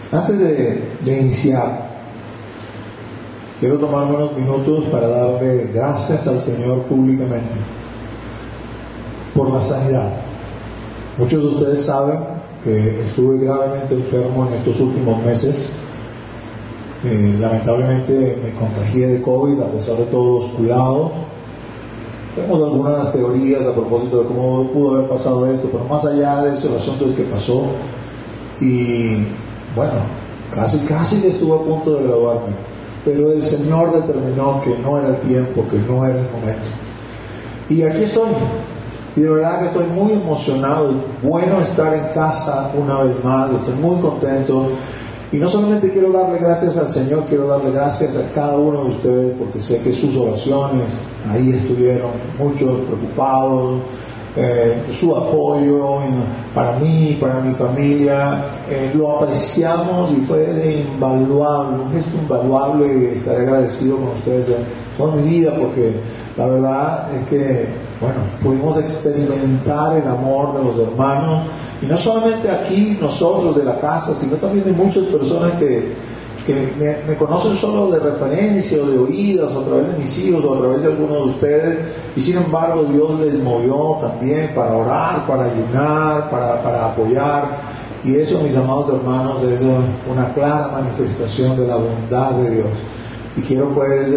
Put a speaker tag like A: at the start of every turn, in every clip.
A: Antes de iniciar, quiero tomarme unos minutos para darle gracias al Señor públicamente por la sanidad. Muchos de ustedes saben que estuve gravemente enfermo en estos últimos meses. Lamentablemente me contagié de COVID a pesar de todos los cuidados. Tenemos algunas teorías a propósito de cómo pudo haber pasado esto, pero más allá de eso, el asunto es que pasó. Y bueno, casi estuve a punto de graduarme, pero el Señor determinó que no era el tiempo, que no era el momento. Y aquí estoy. Y de verdad que estoy muy emocionado. Es bueno estar en casa una vez más. Estoy muy contento. Y no solamente quiero darle gracias al Señor, quiero darle gracias a cada uno de ustedes, porque sé que sus oraciones ahí estuvieron, muchos preocupados, su apoyo para mí, para mi familia, lo apreciamos y fue de invaluable, un gesto invaluable, y estaré agradecido con ustedes de toda mi vida, porque la verdad es que, bueno, pudimos experimentar el amor de los hermanos, y no solamente aquí nosotros de la casa, sino también de muchas personas que me conocen solo de referencia o de oídas, o a través de mis hijos, o a través de algunos de ustedes, y sin embargo Dios les movió también para orar, para ayunar, para apoyar, y eso, mis amados hermanos, es una clara manifestación de la bondad de Dios. Y quiero pues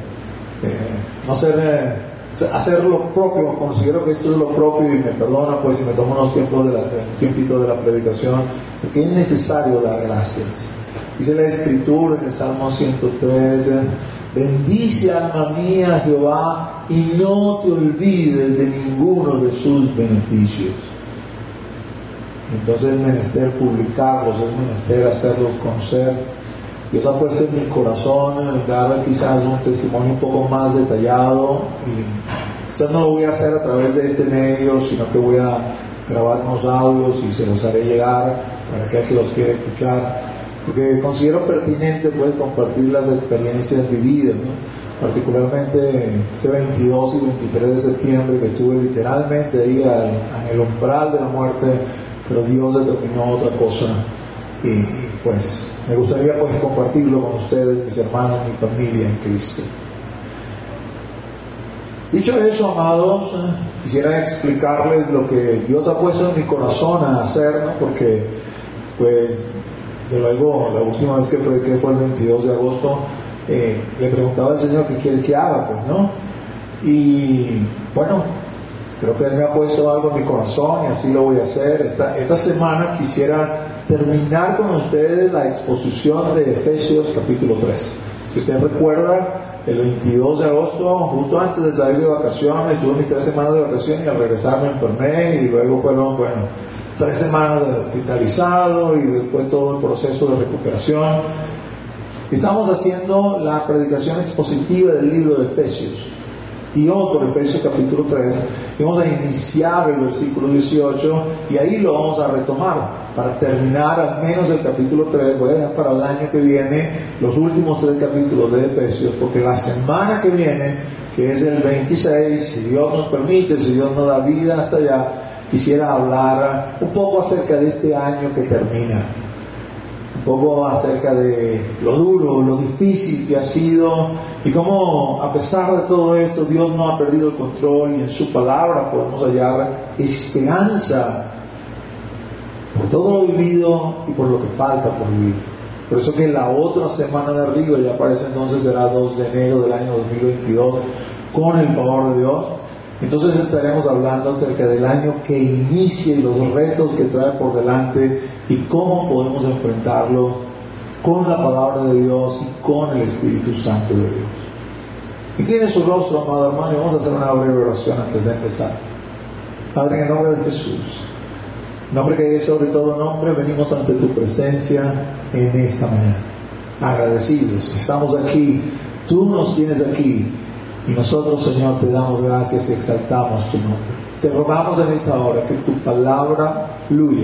A: hacer lo propio. Considero que esto es lo propio, y me perdona pues si me tomo un tiempito de la predicación, porque es necesario dar gracias. Dice la Escritura en el Salmo 103, bendice alma mía a Jehová y no te olvides de ninguno de sus beneficios. Entonces es menester publicarlos, es menester hacerlos conocer. Dios ha puesto en mi corazón dar quizás un testimonio un poco más detallado, y quizás no lo voy a hacer a través de este medio, sino que voy a grabar unos audios y se los haré llegar para aquel que los quiera escuchar, porque considero pertinente pues compartir las experiencias vividas, ¿no? Particularmente este 22 y 23 de septiembre, que estuve literalmente ahí en el umbral de la muerte, pero Dios determinó otra cosa, y pues me gustaría pues compartirlo con ustedes, mis hermanos, mi familia en Cristo. Dicho eso, amados, quisiera explicarles lo que Dios ha puesto en mi corazón a hacer, ¿no? Porque pues de luego la última vez que prediqué fue el 22 de agosto, le preguntaba al Señor qué quiere que haga, pues, ¿no? Y bueno, creo que Él me ha puesto algo en mi corazón y así lo voy a hacer. Esta semana quisiera terminar con ustedes la exposición de Efesios capítulo 3. Si usted recuerda, el 22 de agosto, justo antes de salir de vacaciones, tuve mis 3 semanas de vacaciones, y al regresar me enfermé, y luego fueron, 3 semanas de hospitalizado, y después todo el proceso de recuperación. Estamos haciendo la predicación expositiva del libro de Efesios. Y vamos por Efesios capítulo 3, y vamos a iniciar el versículo 18, y ahí lo vamos a retomar para terminar al menos el capítulo 3. Voy a dejar para el año que viene los últimos 3 capítulos de Efesios, porque la semana que viene, que es el 26, si Dios nos permite, si Dios nos da vida hasta allá, quisiera hablar un poco acerca de este año que termina, un poco acerca de lo duro, lo difícil que ha sido, y cómo a pesar de todo esto Dios no ha perdido el control, y en su palabra podemos hallar esperanza por todo lo vivido y por lo que falta por vivir. Por eso que la otra semana de arriba, ya parece entonces será 2 de enero del año 2022, con el favor de Dios. Entonces estaremos hablando acerca del año que inicia y los retos que trae por delante, y cómo podemos enfrentarlos con la palabra de Dios y con el Espíritu Santo de Dios. Incline su rostro, amado hermano, y vamos a hacer una breve oración antes de empezar. Padre, en el nombre de Jesús, nombre que es sobre todo nombre, venimos ante tu presencia en esta mañana, agradecidos. Estamos aquí, tú nos tienes aquí, y nosotros, Señor, te damos gracias y exaltamos tu nombre. Te rogamos en esta hora que tu palabra fluya,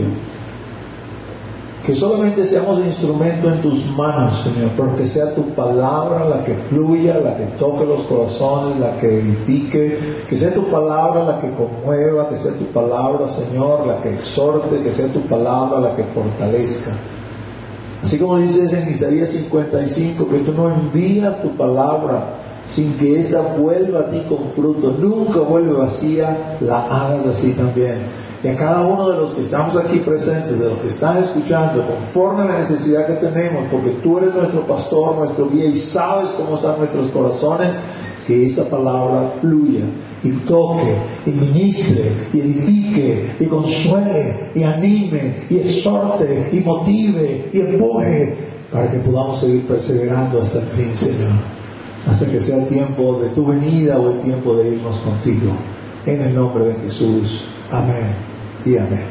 A: que solamente seamos instrumento en tus manos, Señor, pero que sea tu palabra la que fluya, la que toque los corazones, la que edifique, que sea tu palabra la que conmueva, que sea tu palabra, Señor, la que exhorte, que sea tu palabra la que fortalezca. Así como dices en Isaías 55, que tú no envías tu palabra sin que ésta vuelva a ti con fruto, nunca vuelve vacía, la hagas así también. Y a cada uno de los que estamos aquí presentes, de los que están escuchando, conforme a la necesidad que tenemos, porque tú eres nuestro pastor, nuestro guía, y sabes cómo están nuestros corazones, que esa palabra fluya y toque y ministre y edifique y consuele y anime y exhorte y motive y empuje, para que podamos seguir perseverando hasta el fin, Señor, hasta que sea el tiempo de tu venida o el tiempo de irnos contigo. En el nombre de Jesús, amén y amén.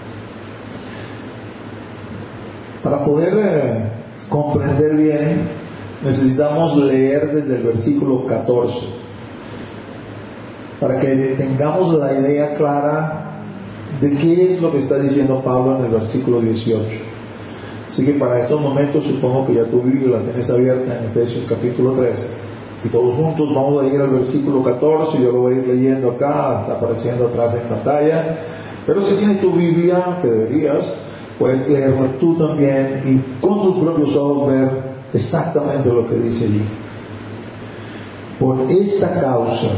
A: Para poder comprender bien, necesitamos leer desde el versículo 14, para que tengamos la idea clara de qué es lo que está diciendo Pablo en el versículo 18. Así que para estos momentos supongo que ya tu Biblia la tienes abierta en Efesios capítulo 3, y todos juntos vamos a ir al versículo 14. Yo lo voy a ir leyendo acá, está apareciendo atrás en pantalla, pero si tienes tu Biblia, que deberías, puedes leerlo tú también y con tus propios ojos ver exactamente lo que dice allí. Por esta causa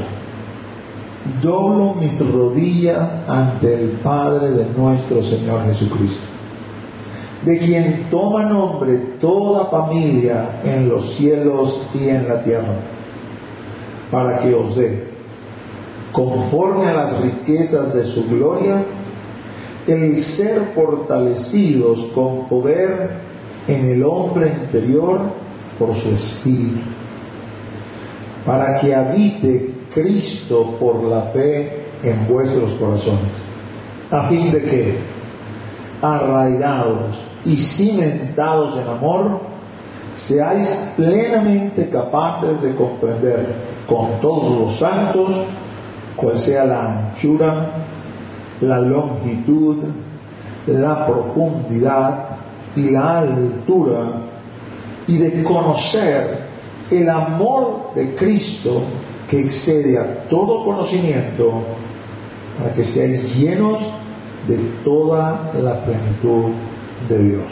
A: doblo mis rodillas ante el Padre de nuestro Señor Jesucristo, de quien toma nombre toda familia en los cielos y en la tierra, para que os dé, conforme a las riquezas de su gloria, el ser fortalecidos con poder en el hombre interior por su espíritu, para que habite Cristo por la fe en vuestros corazones, a fin de que, arraigados y cimentados en amor, seáis plenamente capaces de comprender con todos los santos cuál sea la anchura, la longitud, la profundidad y la altura, y de conocer el amor de Cristo que excede a todo conocimiento, para que seáis llenos de toda la plenitud de Dios.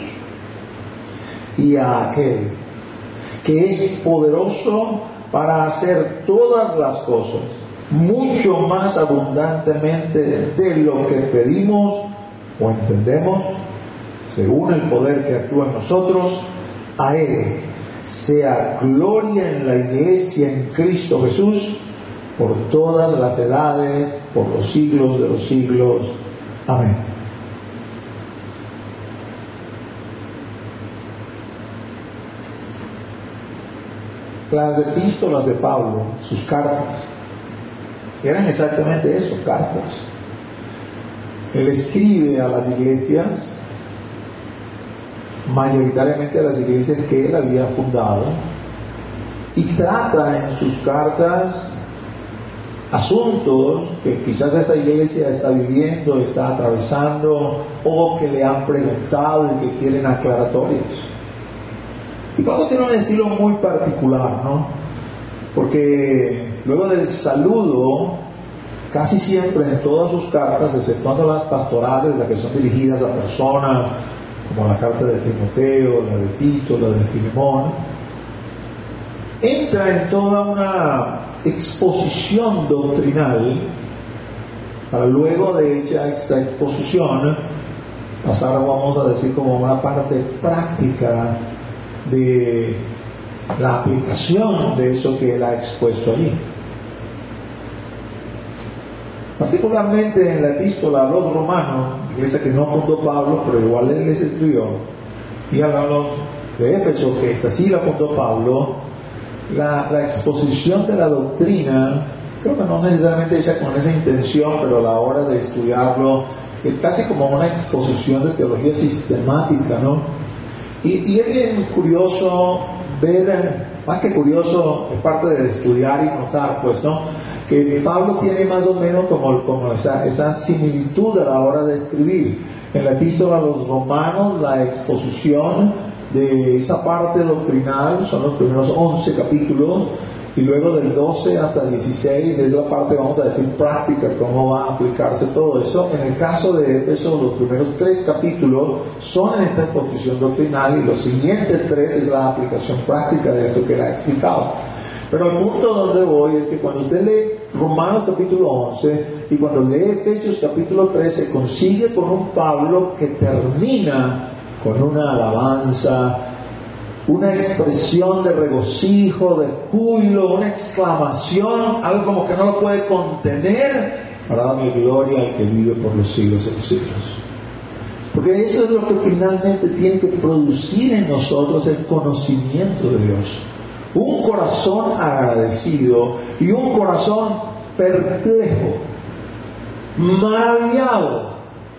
A: Y a aquel que es poderoso para hacer todas las cosas mucho más abundantemente de lo que pedimos o entendemos, según el poder que actúa en nosotros, a Él sea gloria en la iglesia en Cristo Jesús por todas las edades, por los siglos de los siglos. Amén. Las epístolas de Pablo, sus cartas, eran exactamente eso, cartas. Él escribe a las iglesias, mayoritariamente a las iglesias que él había fundado, y trata en sus cartas asuntos que quizás esa iglesia está viviendo, está atravesando, o que le han preguntado y que quieren aclaratorias. Y Pablo tiene un estilo muy particular, ¿no? Porque luego del saludo, casi siempre en todas sus cartas, exceptuando las pastorales, las que son dirigidas a personas, como la carta de Timoteo, la de Tito, la de Filemón, entra en toda una exposición doctrinal, para luego de hecha esta exposición pasar, vamos a decir, como una parte práctica de la aplicación de eso que él ha expuesto allí. Particularmente en la epístola a los romanos, iglesia que no fundó Pablo, pero igual él les escribió, y a los de Éfeso, que esta sí la fundó Pablo, la exposición de la doctrina, creo que no necesariamente hecha con esa intención, pero a la hora de estudiarlo, es casi como una exposición de teología sistemática, ¿no? Y es bien curioso ver, más que curioso, es parte de estudiar y notar, pues, ¿no?, que Pablo tiene más o menos como esa similitud a la hora de escribir. En la epístola a los romanos, la exposición de esa parte doctrinal son los primeros 11 capítulos, Y luego del 12 hasta el 16 es la parte, vamos a decir, práctica, cómo va a aplicarse todo eso. En el caso de Éfeso, los primeros 3 capítulos son en esta exposición doctrinal y los siguientes 3 es la aplicación práctica de esto que él ha explicado. Pero el punto donde voy es que cuando usted lee Romanos capítulo 11 y cuando lee Efesios capítulo 13, consigue con un Pablo que termina con una alabanza, una expresión de regocijo, de júbilo, una exclamación, algo como que no lo puede contener, para darle gloria al que vive por los siglos de los siglos. Porque eso es lo que finalmente tiene que producir en nosotros el conocimiento de Dios. Un corazón agradecido y un corazón perplejo, maravillado,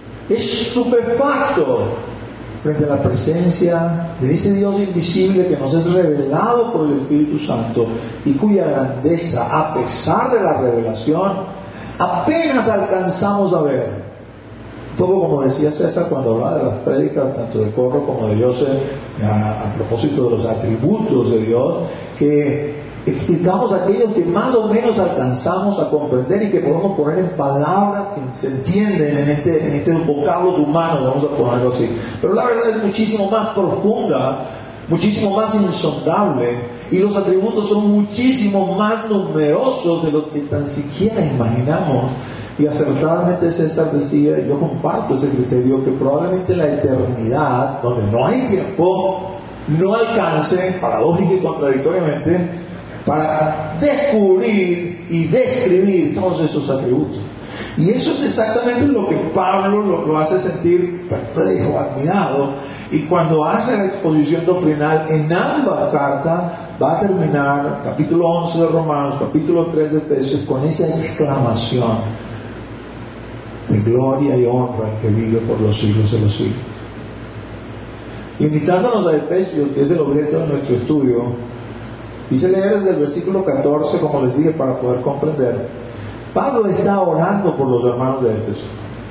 A: estupefacto frente a la presencia de ese Dios invisible que nos es revelado por el Espíritu Santo y cuya grandeza, a pesar de la revelación, apenas alcanzamos a ver. Un poco como decía César cuando hablaba de las prédicas tanto de Corro como de Joseph a propósito de los atributos de Dios, que explicamos aquellos que más o menos alcanzamos a comprender y que podemos poner en palabras que se entienden en este vocablos humanos, vamos a ponerlo así. Pero la verdad es muchísimo más profunda, muchísimo más insondable, y los atributos son muchísimo más numerosos de lo que tan siquiera imaginamos. Y acertadamente César decía, yo comparto ese criterio, que probablemente la eternidad, donde no hay tiempo, no alcance, paradójica y contradictoriamente, para descubrir y describir todos esos atributos. Y eso es exactamente lo que Pablo lo hace sentir perplejo, admirado, y cuando hace la exposición doctrinal en ambas cartas, va a terminar capítulo 11 de Romanos, capítulo 3 de Efesios, con esa exclamación de gloria y honra al que vive por los siglos de los siglos. Limitándonos a Efesios, que es el objeto de nuestro estudio, dice leer desde el versículo 14, como les dije, para poder comprender. Pablo está orando por los hermanos de Éfeso.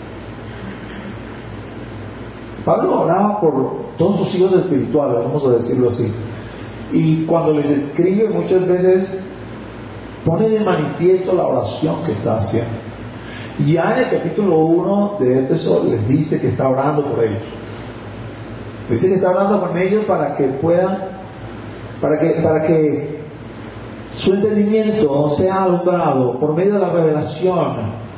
A: Pablo oraba por todos sus hijos espirituales, vamos a decirlo así. Y cuando les escribe, muchas veces pone de manifiesto la oración que está haciendo. Ya en el capítulo 1 de Éfeso les dice que está orando por ellos. Les dice que está orando con ellos para que puedan, para que su entendimiento sea alumbrado por medio de la revelación,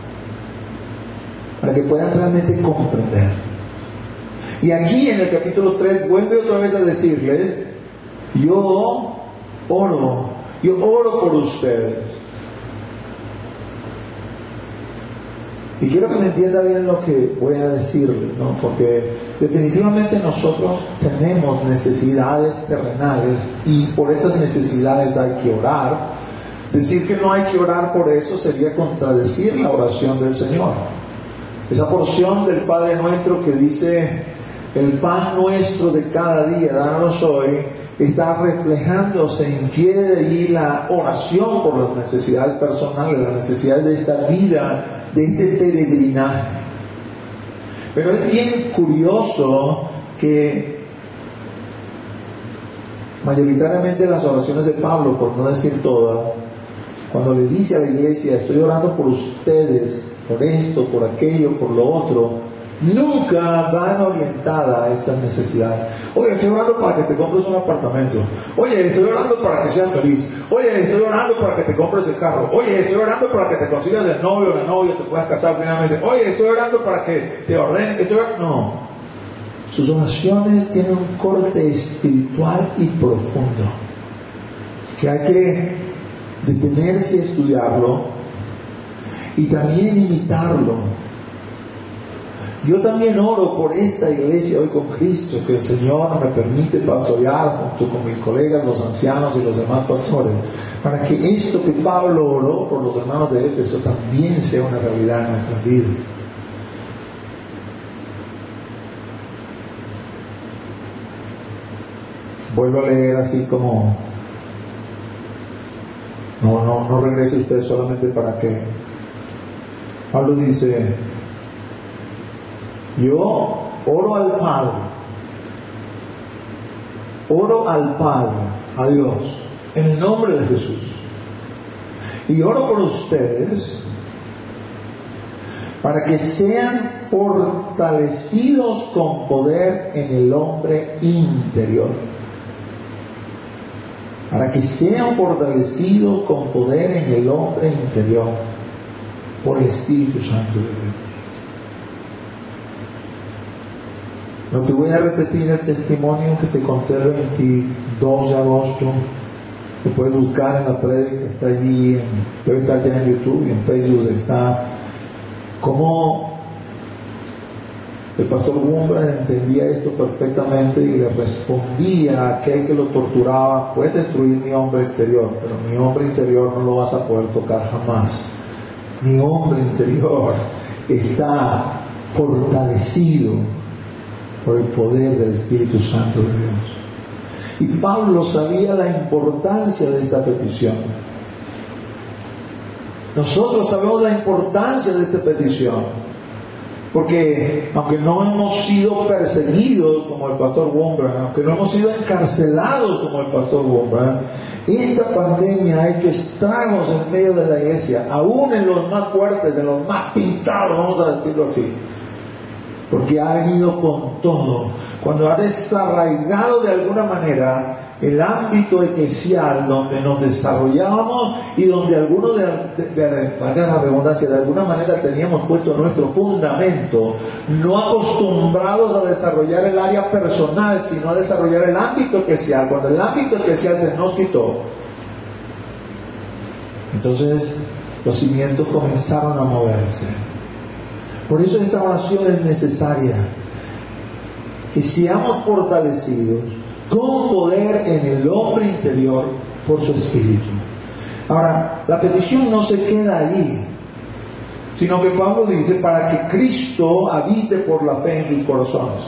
A: para que puedan realmente comprender. Y aquí en el capítulo 3 vuelve otra vez a decirles, yo oro por ustedes. Y quiero que me entienda bien lo que voy a decirles, ¿no? Porque definitivamente nosotros tenemos necesidades terrenales y por esas necesidades hay que orar. Decir que no hay que orar por eso sería contradecir la oración del Señor. Esa porción del Padre Nuestro que dice, el pan nuestro de cada día, danos hoy, está reflejándose, infiere de allí la oración por las necesidades personales, las necesidades de esta vida, de este peregrinaje. Pero es bien curioso que mayoritariamente las oraciones de Pablo, por no decir todas, cuando le dice a la iglesia, estoy orando por ustedes, por esto, por aquello, por lo otro, nunca van orientada a estas necesidades. Oye, estoy orando para que te compres un apartamento. Oye, estoy orando para que seas feliz. Oye, estoy orando para que te compres el carro. Oye, estoy orando para que te consigas el novio o la novia, te puedas casar finalmente. Oye, estoy orando para que te ordenen. No. Sus oraciones tienen un corte espiritual y profundo, que hay que detenerse a estudiarlo y también imitarlo. Yo también oro por esta iglesia hoy con Cristo, que el Señor me permite pastorear junto con mis colegas, los ancianos y los demás pastores, para que esto que Pablo oró por los hermanos de Éfeso también sea una realidad en nuestras vidas. Vuelvo a leer así como... No regrese usted solamente para que... Pablo dice... Yo oro al Padre, a Dios, en el nombre de Jesús, Y oro por ustedes para que sean fortalecidos con poder en el hombre interior. Para que sean fortalecidos con poder en el hombre interior por el Espíritu Santo de Dios. No te voy a repetir el testimonio que te conté el 22 de agosto. Lo puedes buscar en la prédica, está allí, debe estar ya en YouTube y en Facebook está. Cómo el pastor Gumbra entendía esto perfectamente y le respondía a aquel que lo torturaba: puedes destruir mi hombre exterior, pero mi hombre interior no lo vas a poder tocar jamás. Mi hombre interior está fortalecido por el poder del Espíritu Santo de Dios. Y Pablo sabía la importancia de esta petición. Nosotros sabemos la importancia de esta petición, porque aunque no hemos sido perseguidos como el pastor Wombrand, aunque no hemos sido encarcelados como el pastor Wombrand, esta pandemia ha hecho estragos en medio de la iglesia, aún en los más fuertes, en los más pintados, vamos a decirlo así, porque ha venido con todo. Cuando ha desarraigado de alguna manera el ámbito eclesial donde nos desarrollábamos y donde algunos valga la redundancia, de alguna manera teníamos puesto nuestro fundamento, no acostumbrados a desarrollar el área personal, sino a desarrollar el ámbito eclesial. Cuando el ámbito eclesial se nos quitó, entonces los cimientos comenzaron a moverse. Por eso esta oración es necesaria, que seamos fortalecidos con poder en el hombre interior por su Espíritu. Ahora, la petición no se queda allí, sino que Pablo dice: para que Cristo habite por la fe en sus corazones.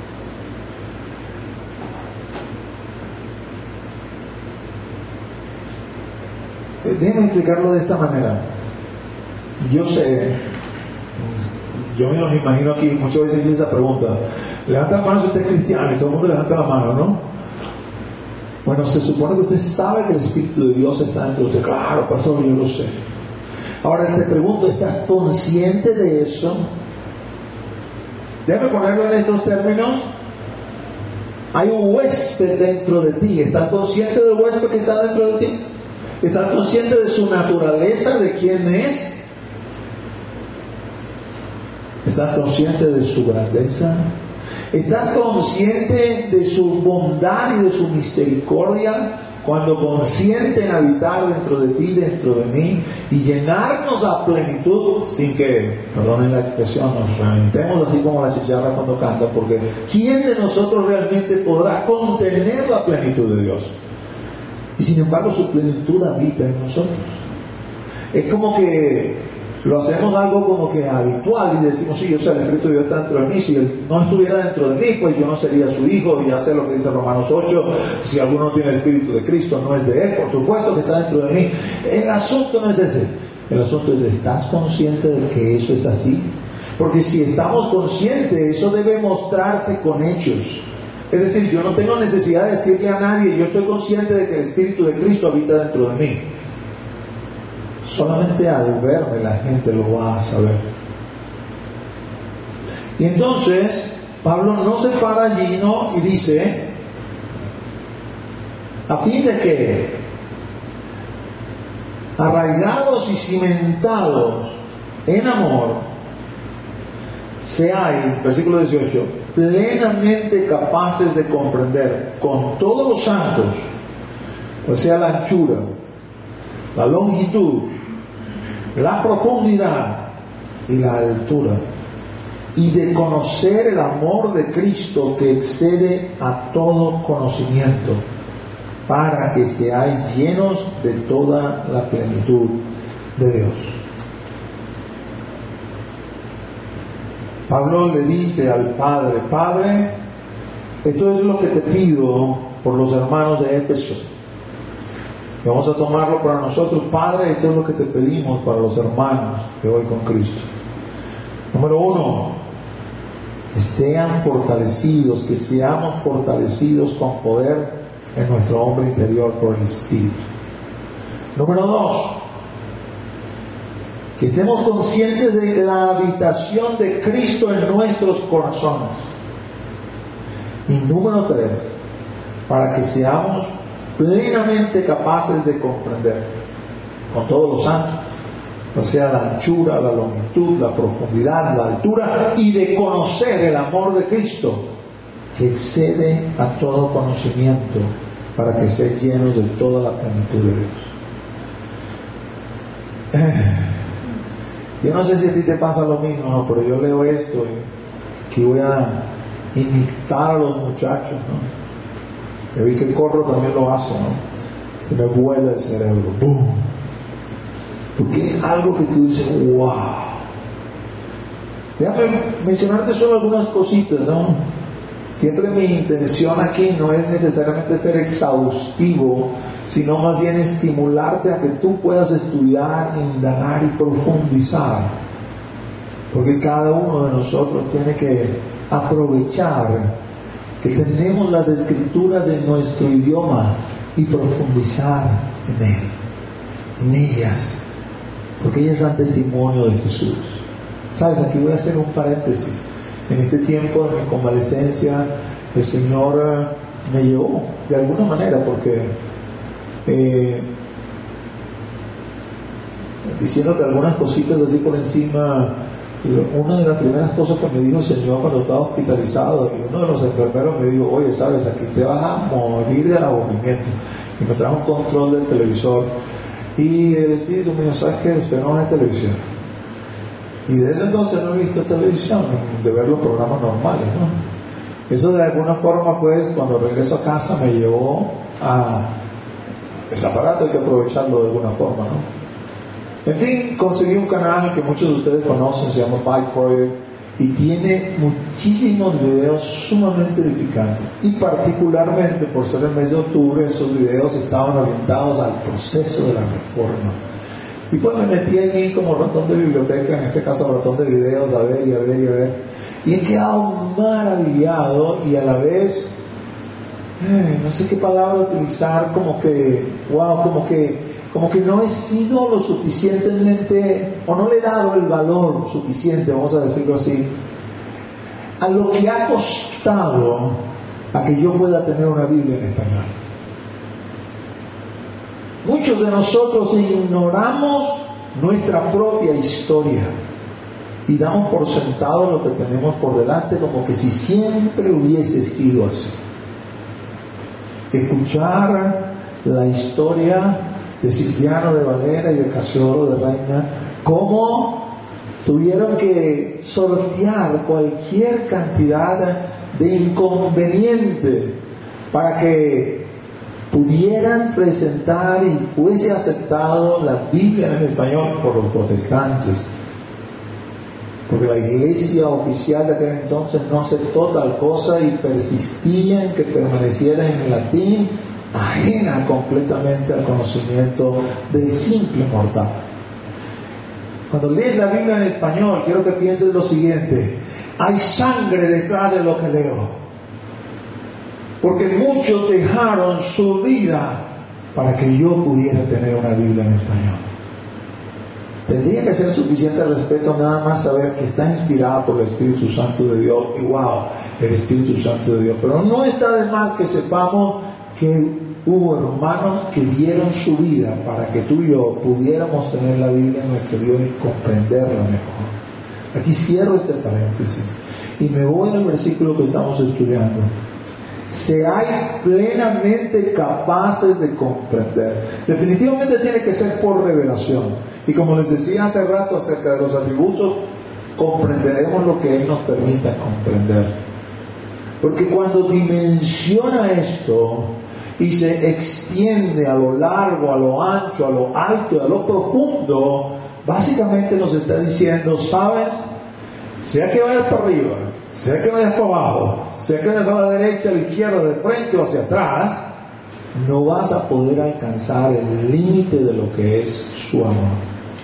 A: Déjame explicarlo de esta manera. Yo sé, yo me los imagino aquí, muchas veces hice esa pregunta: levanta la mano si usted es cristiano, y todo el mundo levanta la mano, ¿no? Bueno, se supone que usted sabe que el Espíritu de Dios está dentro de usted. Claro, pastor, yo lo sé. Ahora te pregunto, ¿estás consciente de eso? Déjame ponerlo en estos términos. Hay un huésped dentro de ti. ¿Estás consciente del huésped que está dentro de ti? ¿Estás consciente de su naturaleza, de quién es? ¿Estás consciente de su grandeza? ¿Estás consciente de su bondad y de su misericordia cuando consienten habitar dentro de ti, dentro de mí, y llenarnos a plenitud sin que, perdonen la expresión, nos reventemos así como la chicharra cuando canta? Porque ¿quién de nosotros realmente podrá contener la plenitud de Dios? Y sin embargo su plenitud habita en nosotros. Es como que lo hacemos algo como que habitual y decimos: sí, yo sé, el Espíritu de Dios está dentro de mí. Si Él no estuviera dentro de mí, pues yo no sería su hijo. Y ya sé lo que dice Romanos 8: si alguno tiene el Espíritu de Cristo, no es de Él. Por supuesto que está dentro de mí. El asunto no es ese. El asunto es: ¿estás consciente de que eso es así? Porque si estamos conscientes, eso debe mostrarse con hechos. Es decir, yo no tengo necesidad de decirle a nadie: yo estoy consciente de que el Espíritu de Cristo habita dentro de mí. Solamente al verme la gente lo va a saber. Y entonces Pablo no se para allí, ¿no? Y dice: a fin de que, arraigados y cimentados en amor, seáis, versículo 18, plenamente capaces de comprender con todos los santos, o sea, la anchura, la longitud, la profundidad y la altura, y de conocer el amor de Cristo que excede a todo conocimiento, para que seáis llenos de toda la plenitud de Dios. Pablo le dice al Padre: Padre, esto es lo que te pido por los hermanos de Éfeso. Y vamos a tomarlo para nosotros. Padre, esto es lo que te pedimos para los hermanos de hoy con Cristo. Número 1, que sean fortalecidos, que seamos fortalecidos con poder en nuestro hombre interior por el Espíritu. Número 2, Que estemos conscientes de la habitación de Cristo en nuestros corazones. Y número 3, para que seamos plenamente capaces de comprender con todos los santos, o sea, la anchura, la longitud, la profundidad, la altura, y de conocer el amor de Cristo, que excede a todo conocimiento, para que seáis llenos de toda la plenitud de Dios. Yo no sé si a ti te pasa lo mismo, ¿no? Pero yo leo esto y aquí voy a imitar a los muchachos, ¿no? Yo vi que el Corro también lo hace, ¿no? Se me vuela el cerebro, ¡boom! Porque es algo que tú dices, ¡wow! Déjame mencionarte solo algunas cositas, ¿no? Siempre mi intención aquí no es necesariamente ser exhaustivo, sino más bien estimularte a que tú puedas estudiar, indagar y profundizar. Porque cada uno de nosotros tiene que aprovechar que tenemos las Escrituras en nuestro idioma y profundizar en él, en ellas, porque ellas dan testimonio de Jesús. ¿Sabes? Aquí voy a hacer un paréntesis. En este tiempo de mi convalecencia, el Señor me llevó de alguna manera, porque diciéndote algunas cositas así por encima, una de las primeras cosas que me dijo el Señor cuando estaba hospitalizado, y uno de los enfermeros me dijo, oye, sabes, aquí te vas a morir del aburrimiento, y me trajo un control del televisor, y el Espíritu me dijo, ¿sabes qué? Usted no ve televisión. Y desde entonces no he visto televisión, de ver los programas normales, ¿no? Eso de alguna forma, pues, cuando regreso a casa me llevó a ese aparato, hay que aprovecharlo de alguna forma, ¿no? En fin, conseguí un canal que muchos de ustedes conocen, se llama Bike Project, y tiene muchísimos videos sumamente edificantes. Y particularmente, por ser el mes de octubre, esos videos estaban orientados al proceso de la reforma. Y pues me metí allí como ratón de biblioteca, en este caso ratón de videos, a ver y a ver y a ver. Y he quedado maravillado y a la vez, no sé qué palabra utilizar, como que, wow, como que no he sido lo suficientemente, o no le he dado el valor suficiente, vamos a decirlo así, a lo que ha costado a que yo pueda tener una Biblia en español. Muchos de nosotros ignoramos nuestra propia historia y damos por sentado lo que tenemos por delante, como que si siempre hubiese sido así. Escuchar la historia de Silviano de Valera y de Casiodoro de Reina, cómo tuvieron que sortear cualquier cantidad de inconveniente para que pudieran presentar y fuese aceptado la Biblia en español por los protestantes, porque la iglesia oficial de aquel entonces no aceptó tal cosa y persistía en que permaneciera en el latín, ajena completamente al conocimiento del simple mortal. Cuando lees la Biblia en español, quiero que pienses lo siguiente: hay sangre detrás de lo que leo, porque muchos dejaron su vida para que yo pudiera tener una Biblia en español. Tendría que ser suficiente respeto nada más saber que está inspirada por el Espíritu Santo de Dios, y wow, el Espíritu Santo de Dios. Pero no está de más que sepamos que hubo hermanos que dieron su vida para que tú y yo pudiéramos tener la Biblia en nuestro idioma y comprenderla mejor. Aquí cierro este paréntesis y me voy al versículo que estamos estudiando. Seáis plenamente capaces de comprender. Definitivamente tiene que ser por revelación. Y como les decía hace rato acerca de los atributos, comprenderemos lo que Él nos permita comprender. Porque cuando dimensiona esto y se extiende a lo largo, a lo ancho, a lo alto y a lo profundo, básicamente nos está diciendo, ¿sabes? Sea que vayas para arriba, sea que vayas para abajo, sea que vayas a la derecha, a la izquierda, de frente o hacia atrás, no vas a poder alcanzar el límite de lo que es su amor.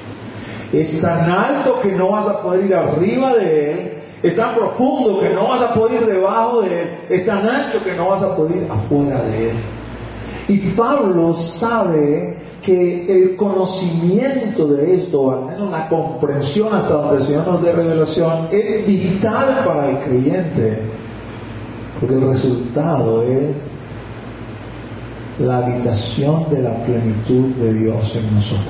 A: Es tan alto que no vas a poder ir arriba de Él, es tan profundo que no vas a poder ir debajo de Él, es tan ancho que no vas a poder ir afuera de Él. Y Pablo sabe que el conocimiento de esto, o al menos la comprensión hasta donde el Señor nos dé revelación, es vital para el creyente, porque el resultado es la habitación de la plenitud de Dios en nosotros.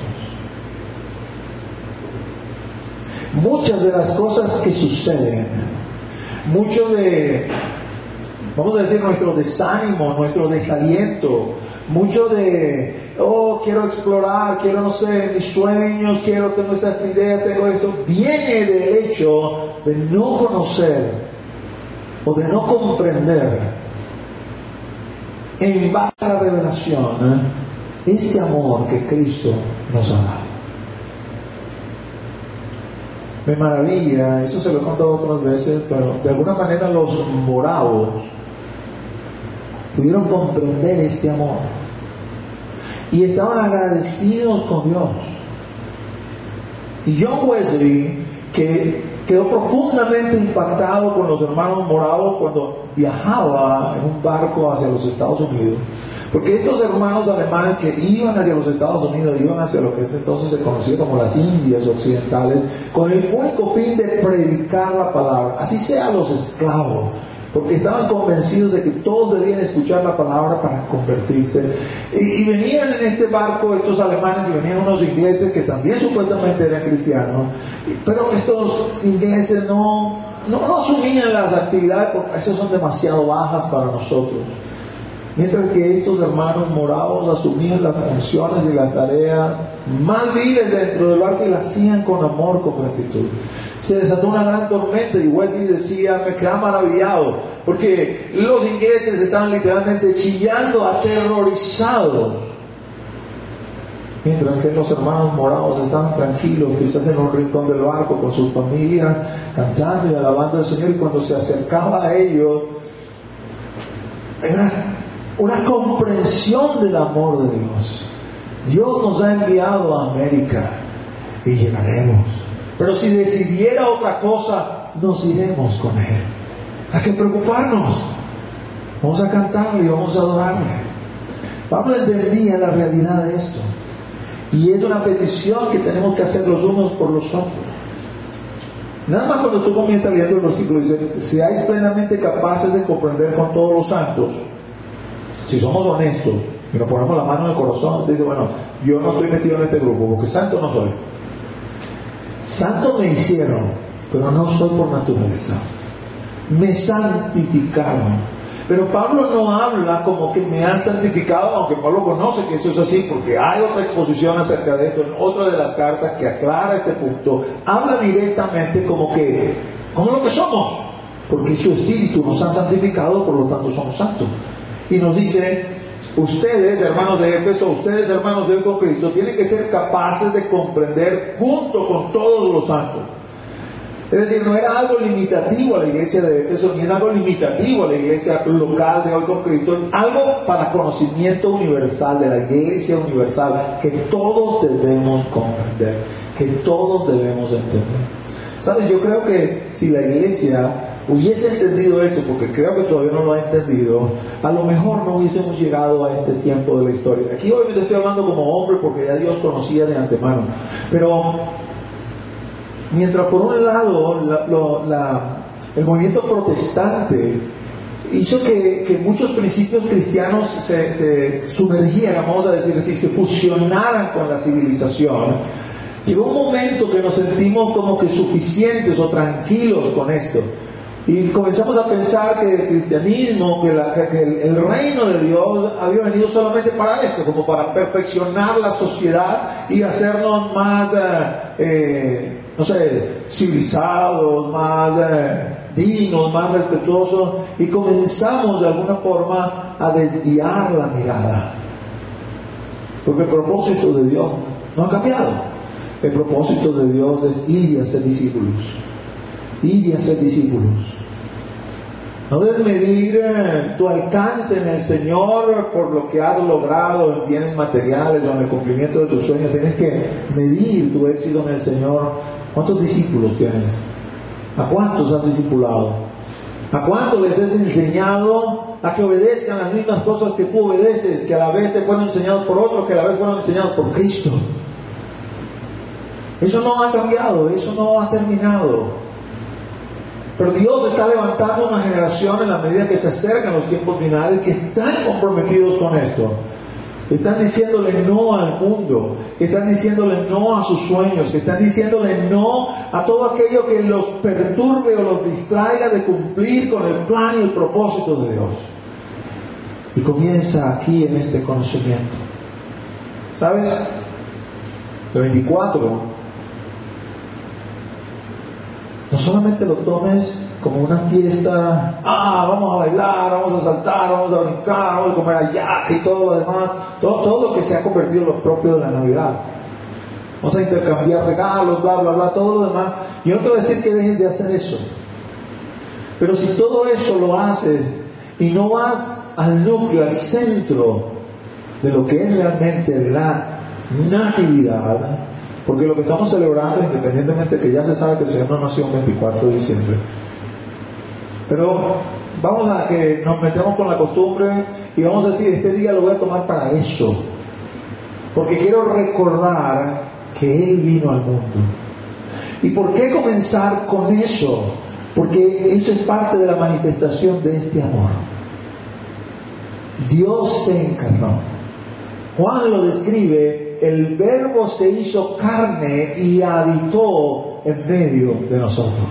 A: Muchas de las cosas que suceden, mucho de, vamos a decir, nuestro desánimo, nuestro desaliento, mucho de, quiero explorar, quiero, no sé, mis sueños, tengo estas ideas, tengo esto, viene del hecho de no conocer o de no comprender en base a la revelación este amor que Cristo nos ha dado. Me maravilla, eso se lo he contado otras veces, pero de alguna manera los moravos pudieron comprender este amor y estaban agradecidos con Dios. Y John Wesley, que quedó profundamente impactado con los hermanos moravos cuando viajaba en un barco hacia los Estados Unidos, porque estos hermanos alemanes que iban hacia los Estados Unidos, iban hacia lo que entonces se conocía como las Indias occidentales, con el único fin de predicar la palabra, así sea a los esclavos, porque estaban convencidos de que todos debían escuchar la palabra para convertirse. Y venían en este barco estos alemanes, y venían unos ingleses que también supuestamente eran cristianos, pero estos ingleses no asumían las actividades porque esas son demasiado bajas para nosotros. Mientras que estos hermanos moravos asumían las funciones y las tareas más viles dentro del barco y las hacían con amor, con gratitud. Se desató una gran tormenta y Wesley decía, me quedaba maravillado, porque los ingleses estaban literalmente chillando, aterrorizados, mientras que los hermanos moravos estaban tranquilos, quizás en un rincón del barco con sus familias, cantando y alabando al Señor. Y cuando se acercaba a ellos, era una comprensión del amor de Dios. Dios nos ha enviado a América y llegaremos, pero si decidiera otra cosa, nos iremos con Él. Hay que preocuparnos, vamos a cantarle y vamos a adorarle. Pablo entendía la realidad de esto, y es una petición que tenemos que hacer los unos por los otros. Nada más cuando tú comienzas leyendo el versículo, dice, seáis plenamente capaces de comprender con todos los santos. Si somos honestos y nos ponemos la mano en el corazón, usted dice, bueno, yo no estoy metido en este grupo, porque santo no soy. Santo me hicieron, pero no soy por naturaleza. Me santificaron. Pero Pablo no habla como que me han santificado, aunque Pablo conoce que eso es así, porque hay otra exposición acerca de esto en otra de las cartas que aclara este punto. Habla directamente como lo que somos, porque su espíritu nos han santificado, por lo tanto somos santos. Y nos dice, ustedes, hermanos de Éfeso, ustedes, hermanos de hoy con Cristo, tienen que ser capaces de comprender junto con todos los santos. Es decir, no era algo limitativo a la iglesia de Éfeso, ni es algo limitativo a la iglesia local de hoy con Cristo, es algo para conocimiento universal, de la iglesia universal, que todos debemos comprender, que todos debemos entender. ¿Sabes? Yo creo que si la iglesia hubiese entendido esto, porque creo que todavía no lo ha entendido, a lo mejor no hubiésemos llegado a este tiempo de la historia. Aquí obviamente estoy hablando como hombre, porque ya Dios conocía de antemano, pero mientras por un lado el movimiento protestante hizo que muchos principios cristianos se sumergieran, vamos a decir así, se fusionaran con la civilización, llegó un momento que nos sentimos como que suficientes o tranquilos con esto. Y comenzamos a pensar que el cristianismo, que el reino de Dios había venido solamente para esto, como para perfeccionar la sociedad y hacernos más, civilizados, más dignos, más respetuosos. Y comenzamos de alguna forma a desviar la mirada, porque el propósito de Dios no ha cambiado. El propósito de Dios es ir y hacer discípulos. Ir y hacer discípulos. No debes medir tu alcance en el Señor por lo que has logrado en bienes materiales o en el cumplimiento de tus sueños. Tienes que medir tu éxito en el Señor. ¿Cuántos discípulos tienes? ¿A cuántos has discipulado? ¿A cuánto les has enseñado a que obedezcan las mismas cosas que tú obedeces, que a la vez te fueron enseñados por otros, que a la vez fueron enseñados por Cristo? Eso no ha cambiado, eso no ha terminado. Pero Dios está levantando una generación en la medida que se acercan los tiempos finales, que están comprometidos con esto. Están diciéndole no al mundo, están diciéndole no a sus sueños, que están diciéndole no a todo aquello que los perturbe o los distraiga de cumplir con el plan y el propósito de Dios. Y comienza aquí en este conocimiento. ¿Sabes? El 24, no solamente lo tomes como una fiesta, vamos a bailar, vamos a saltar, vamos a brincar, vamos a comer allá y todo lo demás, todo lo que se ha convertido en lo propio de la Navidad. Vamos a intercambiar regalos, bla, bla, bla, todo lo demás. Yo no te voy a decir que dejes de hacer eso. Pero si todo eso lo haces y no vas al núcleo, al centro de lo que es realmente la natividad, porque lo que estamos celebrando, independientemente de que ya se sabe que el Señor no nació el 24 de diciembre, pero vamos a que nos metemos con la costumbre y vamos a decir, este día lo voy a tomar para eso, porque quiero recordar que Él vino al mundo. ¿Y por qué comenzar con eso? Porque esto es parte de la manifestación de este amor. Dios se encarnó. Juan lo describe: el Verbo se hizo carne y habitó en medio de nosotros.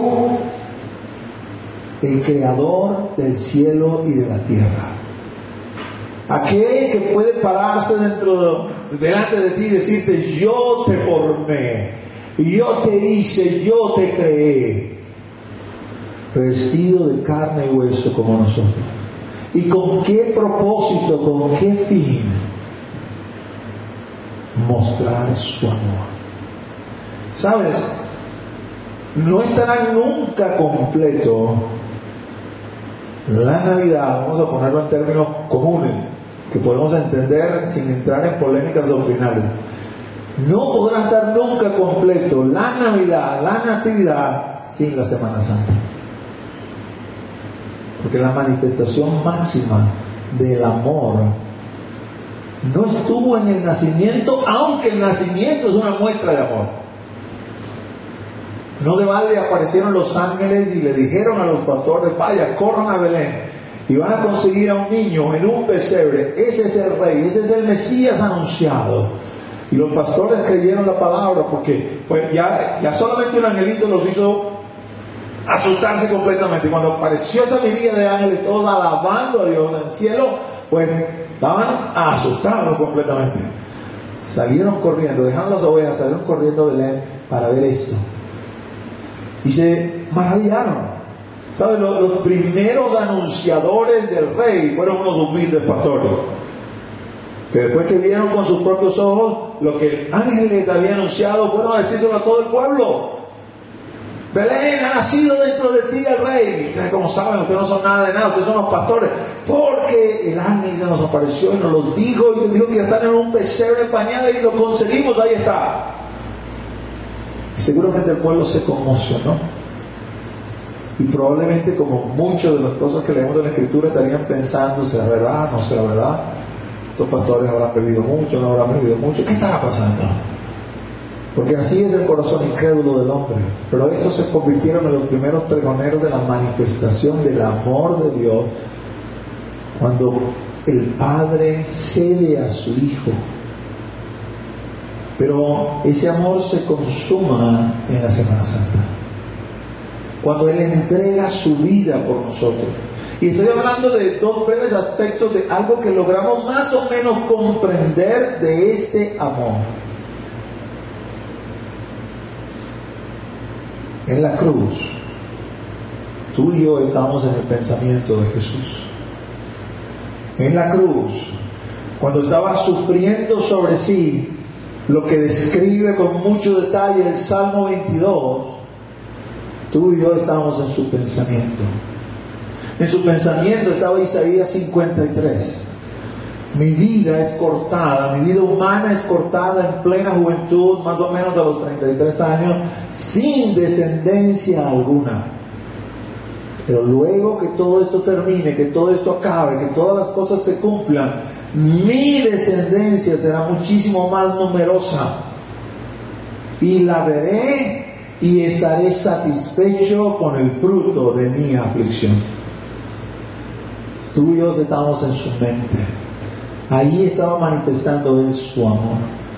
A: El creador del cielo y de la tierra, aquel que puede pararse delante de ti y decirte: yo te formé, yo te hice, yo te creé, vestido de carne y hueso como nosotros. ¿Y con qué propósito, con qué fin? Mostrar su amor. ¿Sabes? No estará nunca completo la Navidad, vamos a ponerlo en términos comunes, que podemos entender sin entrar en polémicas doctrinales. No podrá estar nunca completo la Navidad, la Natividad, sin la Semana Santa. Porque la manifestación máxima del amor no estuvo en el nacimiento, aunque el nacimiento es una muestra de amor. No de balde aparecieron los ángeles y le dijeron a los pastores: vaya, corran a Belén y van a conseguir a un niño en un pesebre. Ese es el rey, ese es el Mesías anunciado. Y los pastores creyeron la palabra, porque pues ya solamente un angelito los hizo asustarse completamente. Y cuando apareció esa miríada de ángeles todos alabando a Dios en el cielo, pues estaban asustados completamente. Salieron corriendo, dejaron las ovejas, salieron corriendo a Belén para ver esto. Y se maravillaron. ¿Sabes? Los primeros anunciadores del rey fueron unos humildes pastores, que después que vieron con sus propios ojos lo que el ángel les había anunciado, fueron a decírselo a todo el pueblo: Belén, ha nacido dentro de ti el rey. Ustedes, como saben, ustedes no son nada de nada, ustedes son los pastores, porque el ángel se nos apareció y nos los dijo, y nos dijo que ya están en un pesebre pañado, y lo conseguimos, ahí está. Y seguramente el pueblo se conmocionó, y probablemente, como muchas de las cosas que leemos en la Escritura, estarían pensando: ¿será verdad? ¿No será verdad? Estos pastores habrán bebido mucho, no habrán bebido mucho, ¿qué estará pasando? Porque así es el corazón incrédulo del hombre. Pero estos se convirtieron en los primeros pregoneros de la manifestación del amor de Dios, cuando el Padre cede a su Hijo. Pero ese amor se consuma en la Semana Santa, cuando Él entrega su vida por nosotros. Y estoy hablando de dos breves aspectos de algo que logramos más o menos comprender de este amor. En la cruz, tú y yo estábamos en el pensamiento de Jesús. En la cruz, cuando estaba sufriendo sobre sí lo que describe con mucho detalle el Salmo 22, tú y yo estábamos en su pensamiento. En su pensamiento estaba Isaías 53. Mi vida es cortada, mi vida humana es cortada en plena juventud, más o menos a los 33 años, sin descendencia alguna. Pero luego que todo esto termine, que todo esto acabe, que todas las cosas se cumplan, mi descendencia será muchísimo más numerosa. Y la veré y estaré satisfecho con el fruto de mi aflicción. Tú y yo estábamos en su mente. Ahí estaba manifestando Él su amor.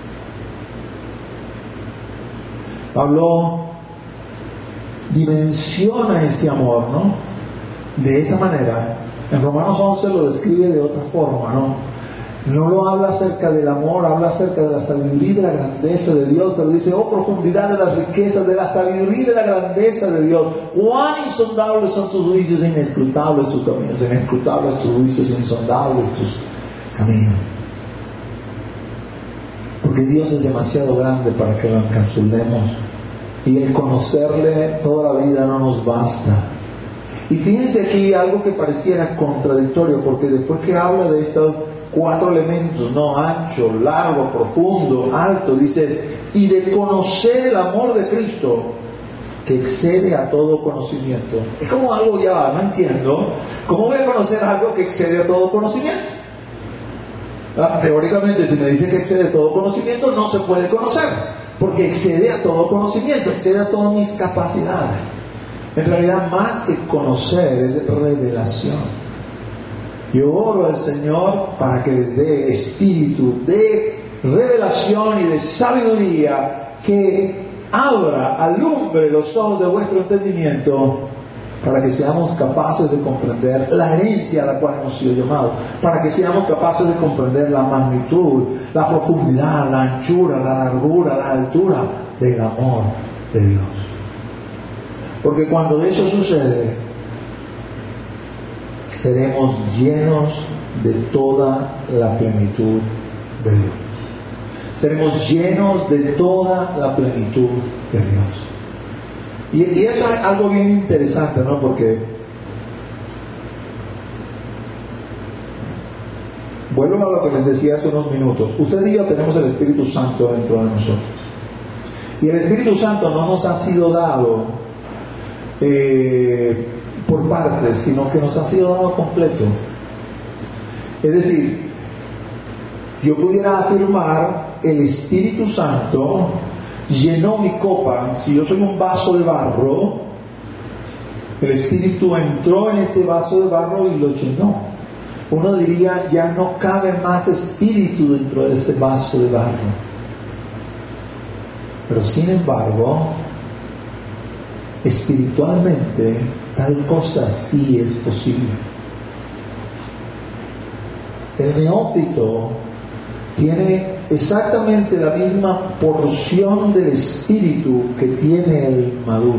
A: Pablo dimensiona este amor, ¿no? De esta manera. En Romanos 11 lo describe de otra forma, ¿no? No lo habla acerca del amor, habla acerca de la sabiduría y de la grandeza de Dios, pero dice, oh profundidad de las riquezas, de la sabiduría y de la grandeza de Dios. Cuán insondables son tus juicios, inescrutables tus caminos, inescrutables tus juicios, insondables tus caminos. Porque Dios es demasiado grande para que lo encapsulemos, y el conocerle toda la vida no nos basta. Y fíjense aquí algo que pareciera contradictorio, porque después que habla de estos 4 elementos, ¿no? Ancho, largo, profundo, alto, dice, y de conocer el amor de Cristo, que excede a todo conocimiento. Es como algo, ya no entiendo, ¿cómo voy a conocer algo que excede a todo conocimiento? Teóricamente, si me dice que excede a todo conocimiento, no se puede conocer, porque excede a todo conocimiento, excede a todas mis capacidades. En realidad, más que conocer, es revelación. Yo oro al Señor para que les dé espíritu de revelación y de sabiduría, que abra, alumbre los ojos de vuestro entendimiento, para que seamos capaces de comprender la herencia a la cual hemos sido llamados, para que seamos capaces de comprender la magnitud, la profundidad, la anchura, la largura, la altura del amor de Dios. Porque cuando eso sucede, seremos llenos de toda la plenitud de Dios. Seremos llenos de toda la plenitud de Dios. Y eso es algo bien interesante, ¿no? Porque vuelvo a lo que les decía hace unos minutos. Usted y yo tenemos el Espíritu Santo dentro de nosotros. Y el Espíritu Santo no nos ha sido dado por partes, sino que nos ha sido dado completo. Es decir, yo pudiera afirmar, el Espíritu Santo llenó mi copa. Si yo soy un vaso de barro, el Espíritu entró en este vaso de barro y lo llenó. Uno diría, ya no cabe más Espíritu dentro de este vaso de barro. Pero sin embargo, espiritualmente, tal cosa sí es posible. El neófito tiene exactamente la misma porción del espíritu que tiene el maduro.